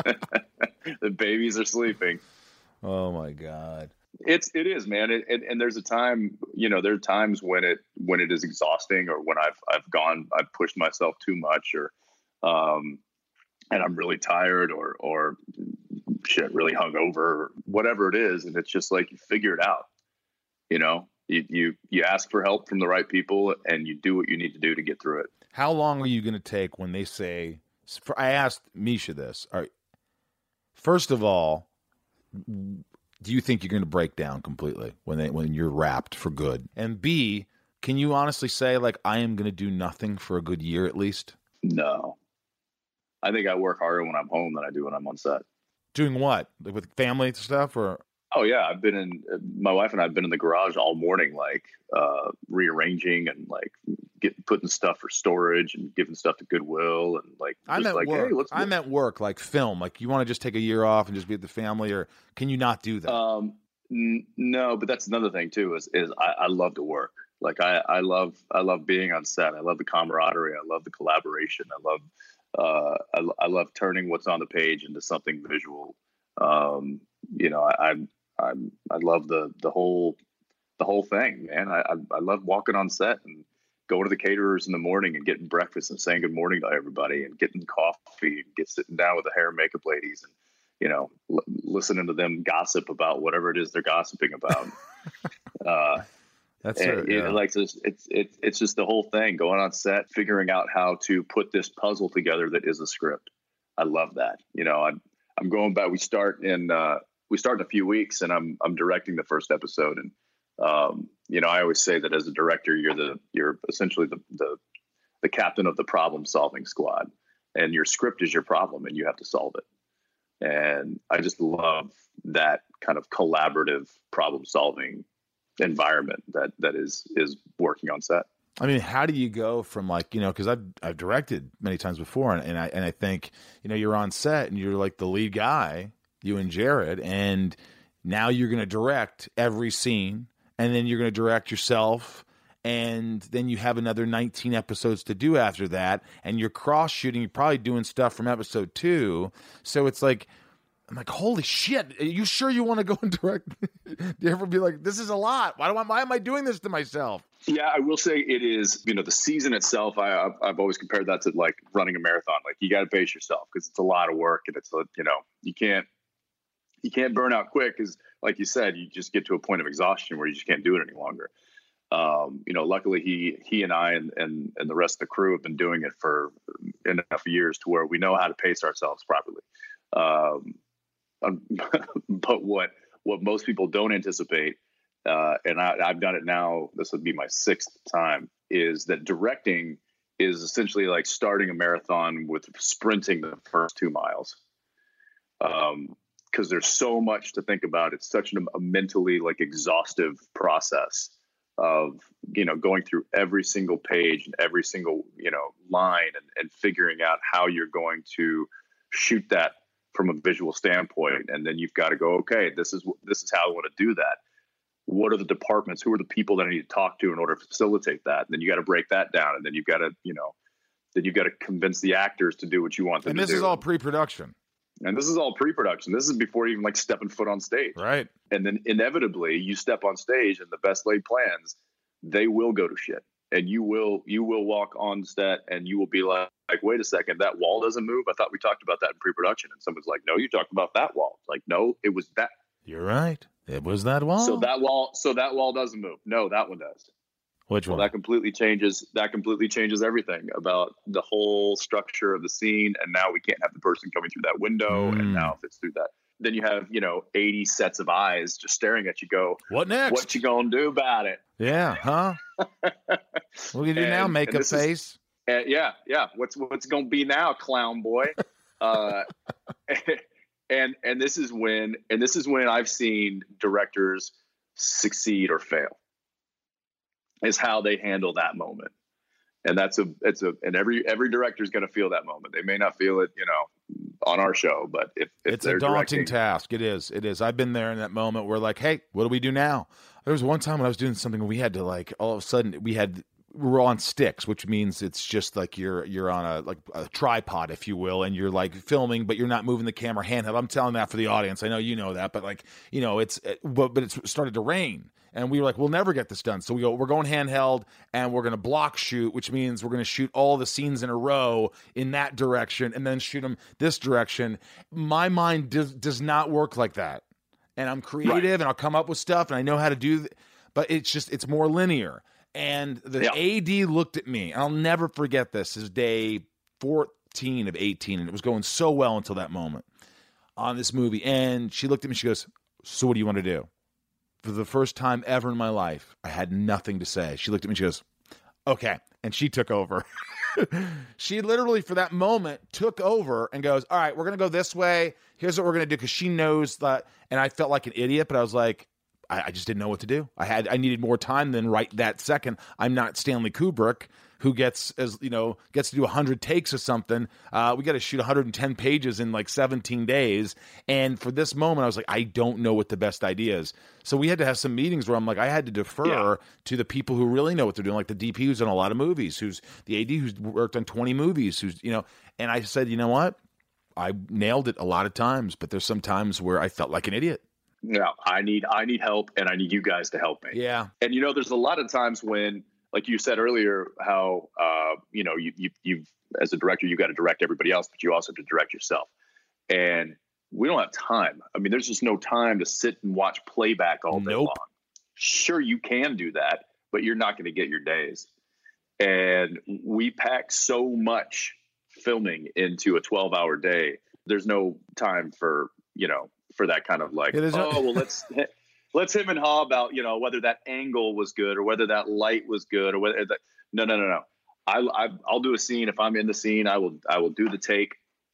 The babies are sleeping. Oh my God! It's it is, man. It, it, and there's a time, you know, there are times when it when it is exhausting, or when I've I've gone I've pushed myself too much, or um. and I'm really tired, or, or shit, really hungover, or whatever it is. And it's just like, you figure it out, you know, you, you, you ask for help from the right people and you do what you need to do to get through it. How long are you going to take when they say, for, I asked Misha this, all right, first of all, do you think you're going to break down completely when they, when you're wrapped for good? And B, can you honestly say like, I am going to do nothing for a good year at least? No. I think I work harder when I'm home than I do when I'm on set. Doing what? Like with family stuff, or? Oh yeah, I've been in. My wife and I have been in the garage all morning, like uh, rearranging and like getting putting stuff for storage and giving stuff to Goodwill and like. I'm just at like, work. Hey, let's I'm at work, like film. Like you want to just take a year off and just be with the family, or can you not do that? Um, n- no, but that's another thing too. Is is I, I love to work. Like I, I love I love being on set. I love the camaraderie. I love the collaboration. I love. Uh, I, I love turning what's on the page into something visual. Um, you know, I, I'm, I'm, I love the, the whole, the whole thing, man. I, I, I love walking on set and going to the caterers in the morning and getting breakfast and saying good morning to everybody and getting coffee and get sitting down with the hair and makeup ladies and, you know, l- listening to them gossip about whatever it is they're gossiping about. uh, That's and, it, yeah. it, like it's, it's it's it's just the whole thing, going on set, figuring out how to put this puzzle together that is a script. I love that. You know, I'm I'm going back. We start in uh, we start in a few weeks, and I'm I'm directing the first episode. And um, you know, I always say that as a director, you're the you're essentially the the the captain of the problem solving squad, and your script is your problem, and you have to solve it. And I just love that kind of collaborative problem solving environment that that is is working on set. I mean, how do you go from like, you know, because I've I've directed many times before, and, and I and I think, you know, you're on set and you're like the lead guy, you and Jared, and now you're going to direct every scene, and then you're going to direct yourself, and then you have another nineteen episodes to do after that, and you're cross shooting. You're probably doing stuff from episode two, so it's like. I'm like, holy shit, are you sure you want to go and direct? Do you ever be like, this is a lot. Why do I, why am I doing this to myself? Yeah, I will say it is, you know, the season itself, I, I've, I've always compared that to like running a marathon. Like you got to pace yourself because it's a lot of work and it's, a, you know, you can't, you can't burn out quick because like you said, you just get to a point of exhaustion where you just can't do it any longer. Um, you know, luckily he, he and I and, and, and the rest of the crew have been doing it for enough years to where we know how to pace ourselves properly. Um, Um, but what what most people don't anticipate, uh, and I, I've done it now, this would be my sixth time, is that directing is essentially like starting a marathon with sprinting the first two miles. Um, because there's so much to think about. It's such an, a mentally like exhaustive process of, you know, going through every single page and every single, you know, line and, and figuring out how you're going to shoot that from a visual standpoint. And then you've got to go, okay, this is, this is how I want to do that. What are the departments? Who are the people that I need to talk to in order to facilitate that? And then you got to break that down. And then you've got to, you know, then you've got to convince the actors to do what you want them and to do. And this is all pre-production. And this is all pre-production. This is before even like stepping foot on stage. Right. And then inevitably you step on stage and the best laid plans, they will go to shit. And you will, you will walk on set and you will be like, like, wait a second, that wall doesn't move. I thought we talked about that in pre-production. And someone's like, no, you talked about that wall. Like, no, it was that. You're right. It was that wall. So that wall, so that wall doesn't move. No, that one does. Which well, one? That completely changes, that completely changes everything about the whole structure of the scene. And now we can't have the person coming through that window. Mm. And now if it's through that, then you have, you know, eighty sets of eyes just staring at you go, what next? What you gonna do about it? Yeah. Huh? What do you do and, now? Make a face? Is, uh, yeah. Yeah. What's, what's going to be now, clown boy? uh, and, and this is when, and this is when I've seen directors succeed or fail, is how they handle that moment. And that's a, it's a, and every, every director is going to feel that moment. They may not feel it, you know, on our show, but if, if it's a daunting task. It is. It is. I've been there in that moment where like, hey, what do we do now? There was one time when I was doing something and we had to like, all of a sudden we had, we were on sticks, which means it's just like you're, you're on a, like a tripod, if you will. And you're like filming, but you're not moving the camera handheld. I'm telling that for the audience. I know, you know that, but like, you know, it's, but, but it's started to rain. And we were like, we'll never get this done. So we go, we're going handheld and we're going to block shoot, which means we're going to shoot all the scenes in a row in that direction and then shoot them this direction. My mind does, does not work like that. And I'm creative right. and I'll come up with stuff and I know how to do th- but it's just, it's more linear. And the yeah. A D looked at me, and I'll never forget this. This is day fourteen of eighteen, and it was going so well until that moment on this movie. And she looked at me, she goes, so what do you want to do? For the first time ever in my life, I had nothing to say. She looked at me, she goes, okay. And she took over. She literally, for that moment, took over and goes, all right, we're going to go this way. Here's what we're going to do, because she knows that. And I felt like an idiot, but I was like, I, I just didn't know what to do. I had, I needed more time than right that second. I'm not Stanley Kubrick, who gets, as you know, gets to do a hundred takes or something. Uh, we got to shoot one hundred ten pages in like seventeen days. And for this moment, I was like, I don't know what the best idea is. So we had to have some meetings where I'm like, I had to defer yeah. to the people who really know what they're doing, like the D P who's done a lot of movies, who's the A D who's worked on twenty movies, who's, you know, and I said, you know what? I nailed it a lot of times, but there's some times where I felt like an idiot. No, I need, I need help, and I need you guys to help me. Yeah. And, you know, there's a lot of times when, like you said earlier, how, uh, you know, you, you, you've, as a director, you got to direct everybody else, but you also have to direct yourself. And we don't have time. I mean, there's just no time to sit and watch playback all day nope. long. Sure, you can do that, but you're not going to get your days. And we pack so much filming into a twelve hour day. There's no time for, you know, for that kind of like, oh, no- well, let's, let's him and haw about, you know, whether that angle was good or whether that light was good or whether that, no, no, no, no. I, I, I'll do a scene. If I'm in the scene, I will, I will do the take.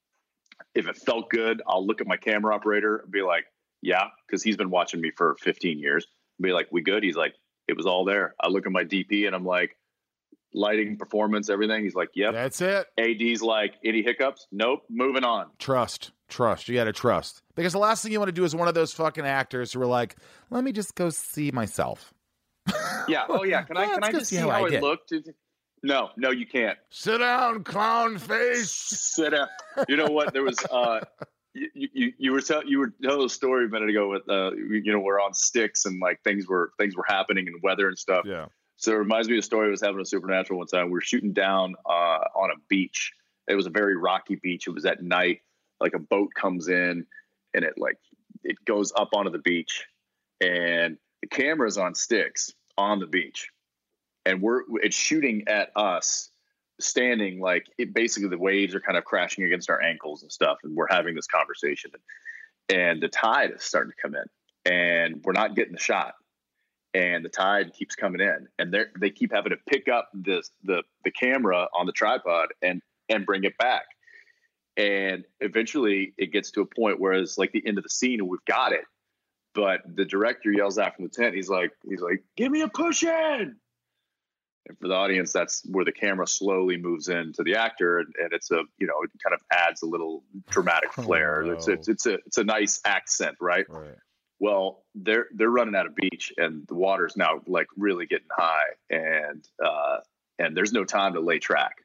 If it felt good, I'll look at my camera operator and be like, yeah, because he's been watching me for fifteen years. Be like, we good? He's like, it was all there. I look at my D P and I'm like, lighting, performance, everything. He's like, yep. That's it. A D's like, any hiccups? Nope. Moving on. Trust. Trust. You got to trust. Because the last thing you want to do is one of those fucking actors who are like, let me just go see myself. Yeah. Oh, yeah. Can I, Let's can I go just see see how how, I it did. looked? No, no, you can't. Sit down, clown face. Sit down. You know what? There was, uh, you, you, you were telling, you were telling a story a minute ago with, uh, you know, we're on sticks and like things were, things were happening and weather and stuff. Yeah. So it reminds me of a story I was having a Supernatural one time. We were shooting down uh, on a beach. It was a very rocky beach. It was at night. Like a boat comes in and it like it goes up onto the beach, and the camera's on sticks on the beach, and we're it's shooting at us standing like it. Basically, the waves are kind of crashing against our ankles and stuff, and we're having this conversation, and the tide is starting to come in, and we're not getting the shot. And the tide keeps coming in, and they they keep having to pick up this the the camera on the tripod and and bring it back. And eventually, it gets to a point where it's like the end of the scene, and we've got it. But the director yells out from the tent. He's like, he's like, "Give me a push in!" And for the audience, that's where the camera slowly moves into the actor, and, and it's a you know it kind of adds a little dramatic flair. Oh, no. It's it's it's a it's a nice accent, right? Right. Well, they're they're running out of beach, and the water's now like really getting high, and uh, and there's no time to lay track.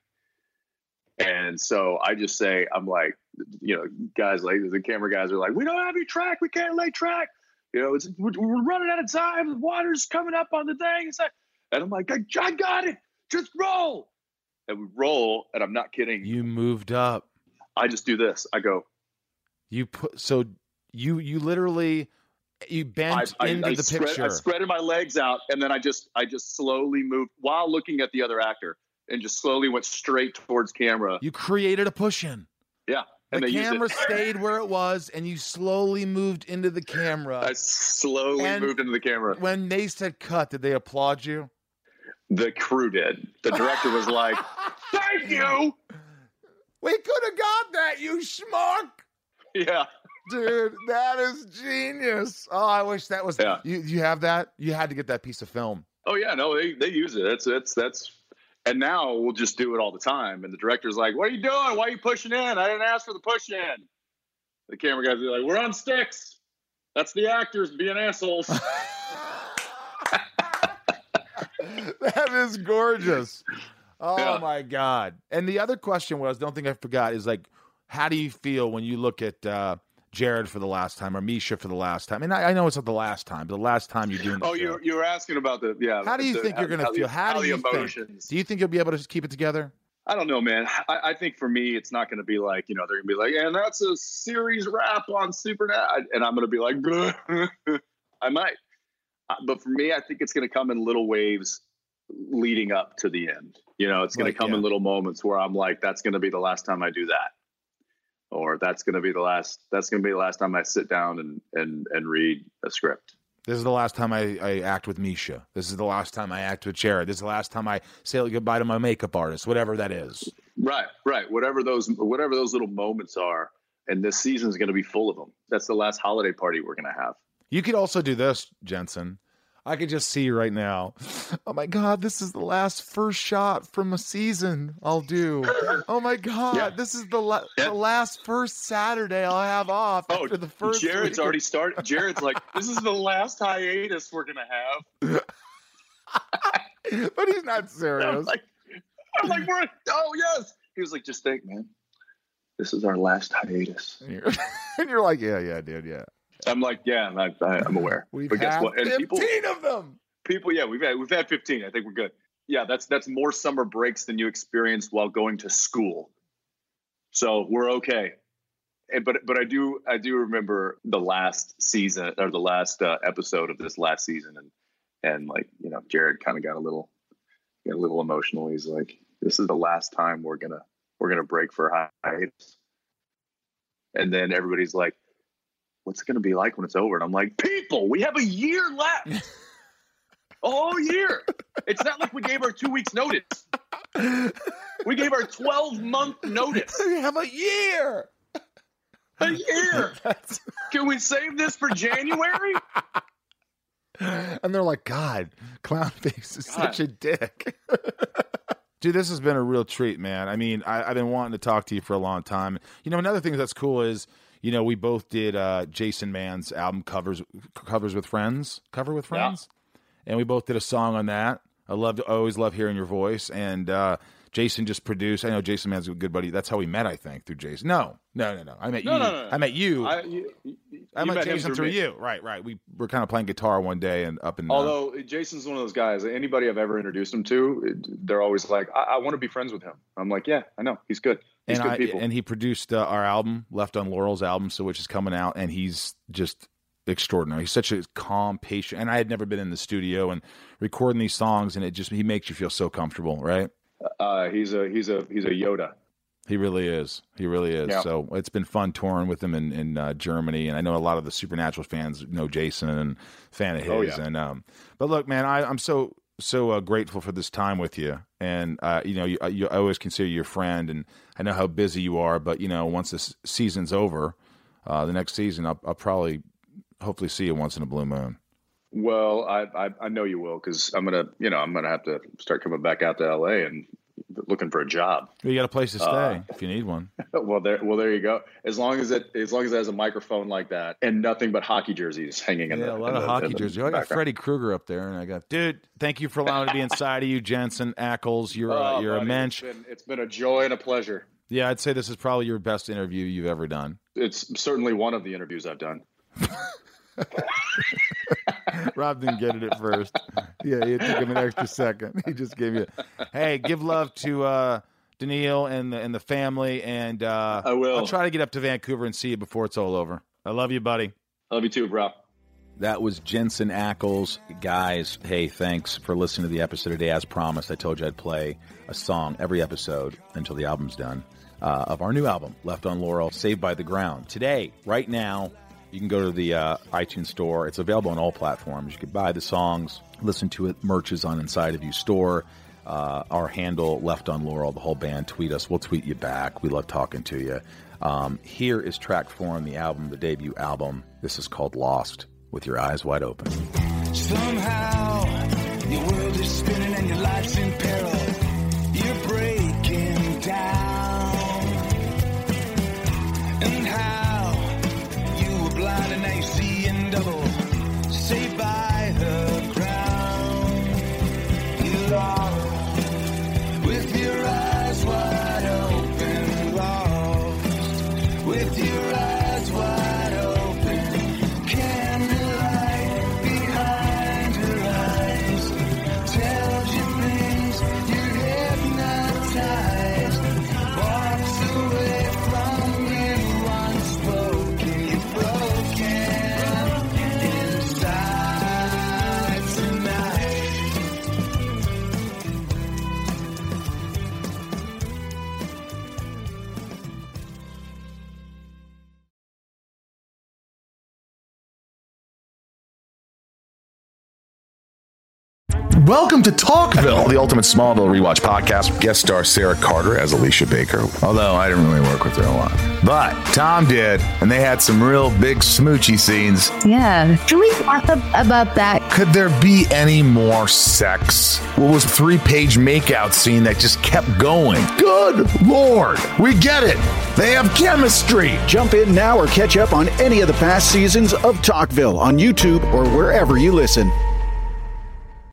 And so I just say, I'm like, you know, guys like the camera guys are like, we don't have any track, we can't lay track. You know, it's we're, we're running out of time. The water's coming up on the thing. It's like, and I'm like, I, I got it. Just roll. And we roll, and I'm not kidding. You moved up. I just do this. I go. You put so you you literally. You bent I, I, into I the spread, picture. I spreaded my legs out, and then I just I just slowly moved while looking at the other actor, and just slowly went straight towards camera. You created a push-in. Yeah, and The they used camera it. stayed where it was, and you slowly moved into the camera. I slowly And moved into the camera. When they said cut, did they applaud you? The crew did. The director was like, "Thank you." We could have got that, you schmuck. Yeah. Dude, that is genius. Oh, I wish that was. Yeah. You you have that? You had to get that piece of film. Oh yeah, no, they they use it. That's that's that's. And now we'll just do it all the time. And the director's like, "What are you doing? Why are you pushing in? I didn't ask for the push in." The camera guys are like, "We're on sticks. That's the actors being assholes." That is gorgeous. Oh Yeah. my God. And the other question was, don't think I forgot, is like, how do you feel when you look at uh, Jared for the last time or Misha for the last time? And I, I know it's not the last time, but the last time you're doing the Oh, show. you you were asking about the yeah. How do you the, think you're going to how feel? The, How do the you emotions. think? Do you think you'll be able to just keep it together? I don't know, man. I, I think for me, it's not going to be like, you know, they're going to be like, and that's a series wrap on Supernatural. And I'm going to be like, I might. Uh, But for me, I think it's going to come in little waves leading up to the end. You know, it's going Like, to come yeah. in little moments where I'm like, that's going to be the last time I do that. Or that's going to be the last, that's going to be the last time I sit down and, and, and read a script. This is the last time I, I act with Misha. This is the last time I act with Jared. This is the last time I say goodbye to my makeup artist, whatever that is. Right, right. Whatever those, whatever those little moments are. And this season is going to be full of them. That's the last holiday party we're going to have. You could also do this, Jensen. I could just see you right now. Oh my God, this is the last first shot from a season I'll do. Oh my God, Yeah. this is the, la- Yeah. the last first Saturday I'll have off Oh, after the first Jared's week. already started. Jared's like, this is the last hiatus we're gonna have. But he's not I'm serious. like, I'm like, we're oh yes. He was like, just think, man, this is our last hiatus. and, you're, and you're like, yeah, yeah, dude, yeah. I'm like, yeah, I, I, I'm aware. We've but guess had what? And fifteen people, of them. people, yeah, we've had we've had fifteen. I think we're good. Yeah, that's that's more summer breaks than you experienced while going to school. So we're okay. And, but but I do I do remember the last season or the last uh, episode of this last season, and and like you know Jared kind of got a little got a little emotional. He's like, this is the last time we're gonna we're gonna break for hiatus. And then everybody's like, what's it gonna be like when it's over? And I'm like, people, we have a year left. A whole year. It's not like we gave our two weeks notice. We gave our twelve month notice. We have a year. A year. Can we save this for January? And they're like, God, Clownface is God. such a dick. Dude, this has been a real treat, man. I mean, I, I've been wanting to talk to you for a long time. You know, another thing that's cool is, you know, we both did uh, Jason Mann's album covers covers with friends, cover with friends, yeah. and we both did a song on that. I love, I always love hearing your voice, and uh, Jason just produced. I know Jason Mann's a good buddy. That's how we met, I think, through Jason. No, no, no, no. I met no, you. No, no, no. I met you. I, you, you I met, met Jason through, through you. Right, right. We were kind of playing guitar one day and up and. Although uh, Jason's one of those guys, anybody I've ever introduced him to, they're always like, "I, I want to be friends with him." I'm like, "Yeah, I know. He's good. He's and good I, people." And he produced uh, our album, Left on Laurel's album, so which is coming out, and he's just extraordinary. He's such a calm, patient, and I had never been in the studio and recording these songs, and it just he makes you feel so comfortable, right? Uh, he's a he's a he's a Yoda. He really is. He really is. Yeah. So it's been fun touring with him in, in uh, Germany, and I know a lot of the Supernatural fans know Jason and fan of his. Oh, yeah. And um, but look, man, I, I'm so so uh, grateful for this time with you, and uh, you know, you, you I always consider you a friend, and I know how busy you are, but you know, once this season's over, uh, the next season, I'll, I'll probably hopefully see you once in a blue moon. Well, I I, I know you will, because I'm gonna you know I'm gonna have to start coming back out to L A and looking for a job. You got a place to stay uh, if you need one. well, there, well, there you go. As long as it, as long as it has a microphone like that and nothing but hockey jerseys hanging in yeah, the, a lot in of the, hockey jerseys. I got background. Freddie Krueger up there, and I got dude. Thank you for allowing me to be inside of you, Jensen Ackles. You're uh, oh, you're buddy, a mensch. It's been, it's been a joy and a pleasure. Yeah, I'd say this is probably your best interview you've ever done. It's certainly one of the interviews I've done. Rob didn't get it at first. Yeah, it took him an extra second. He just gave you, hey, give love to uh, Daniil and the and the family, and uh, I will. I'll try to get up to Vancouver and see you before it's all over. I love you, buddy. I love you too, bro. That was Jensen Ackles. Guys, hey, thanks for listening to the episode today. As promised, I told you I'd play a song every episode until the album's done uh, of our new album, Left on Laurel, Saved by the Ground. Today, right now, you can go to the uh, iTunes store. It's available on all platforms. You can buy the songs, listen to it. Merch is on Inside of You store. Uh, our handle, Left on Laurel, the whole band. Tweet us. We'll tweet you back. We love talking to you. Um, here is track four on the album, the debut album. This is called Lost, with your eyes wide open. Somehow, your world is spinning and your life's in peril. You're breaking down. And how you were blind and now you see in double. Saved by the ground. You lost with your eyes wide open. Lost with your eyes wide open. Candlelight behind her eyes tells you things you're hypnotized. Walks away from you unspoken. You're broken inside tonight. Welcome to Talkville, the ultimate Smallville rewatch podcast. Guest star Sarah Carter as Alicia Baker. Although I didn't really work with her a lot. But Tom did, and they had some real big smoochy scenes. Yeah. Can we talk ab- about that? Could there be any more sex? What was a three-page makeout scene that just kept going? Good Lord. We get it. They have chemistry. Jump in now or catch up on any of the past seasons of Talkville on YouTube or wherever you listen.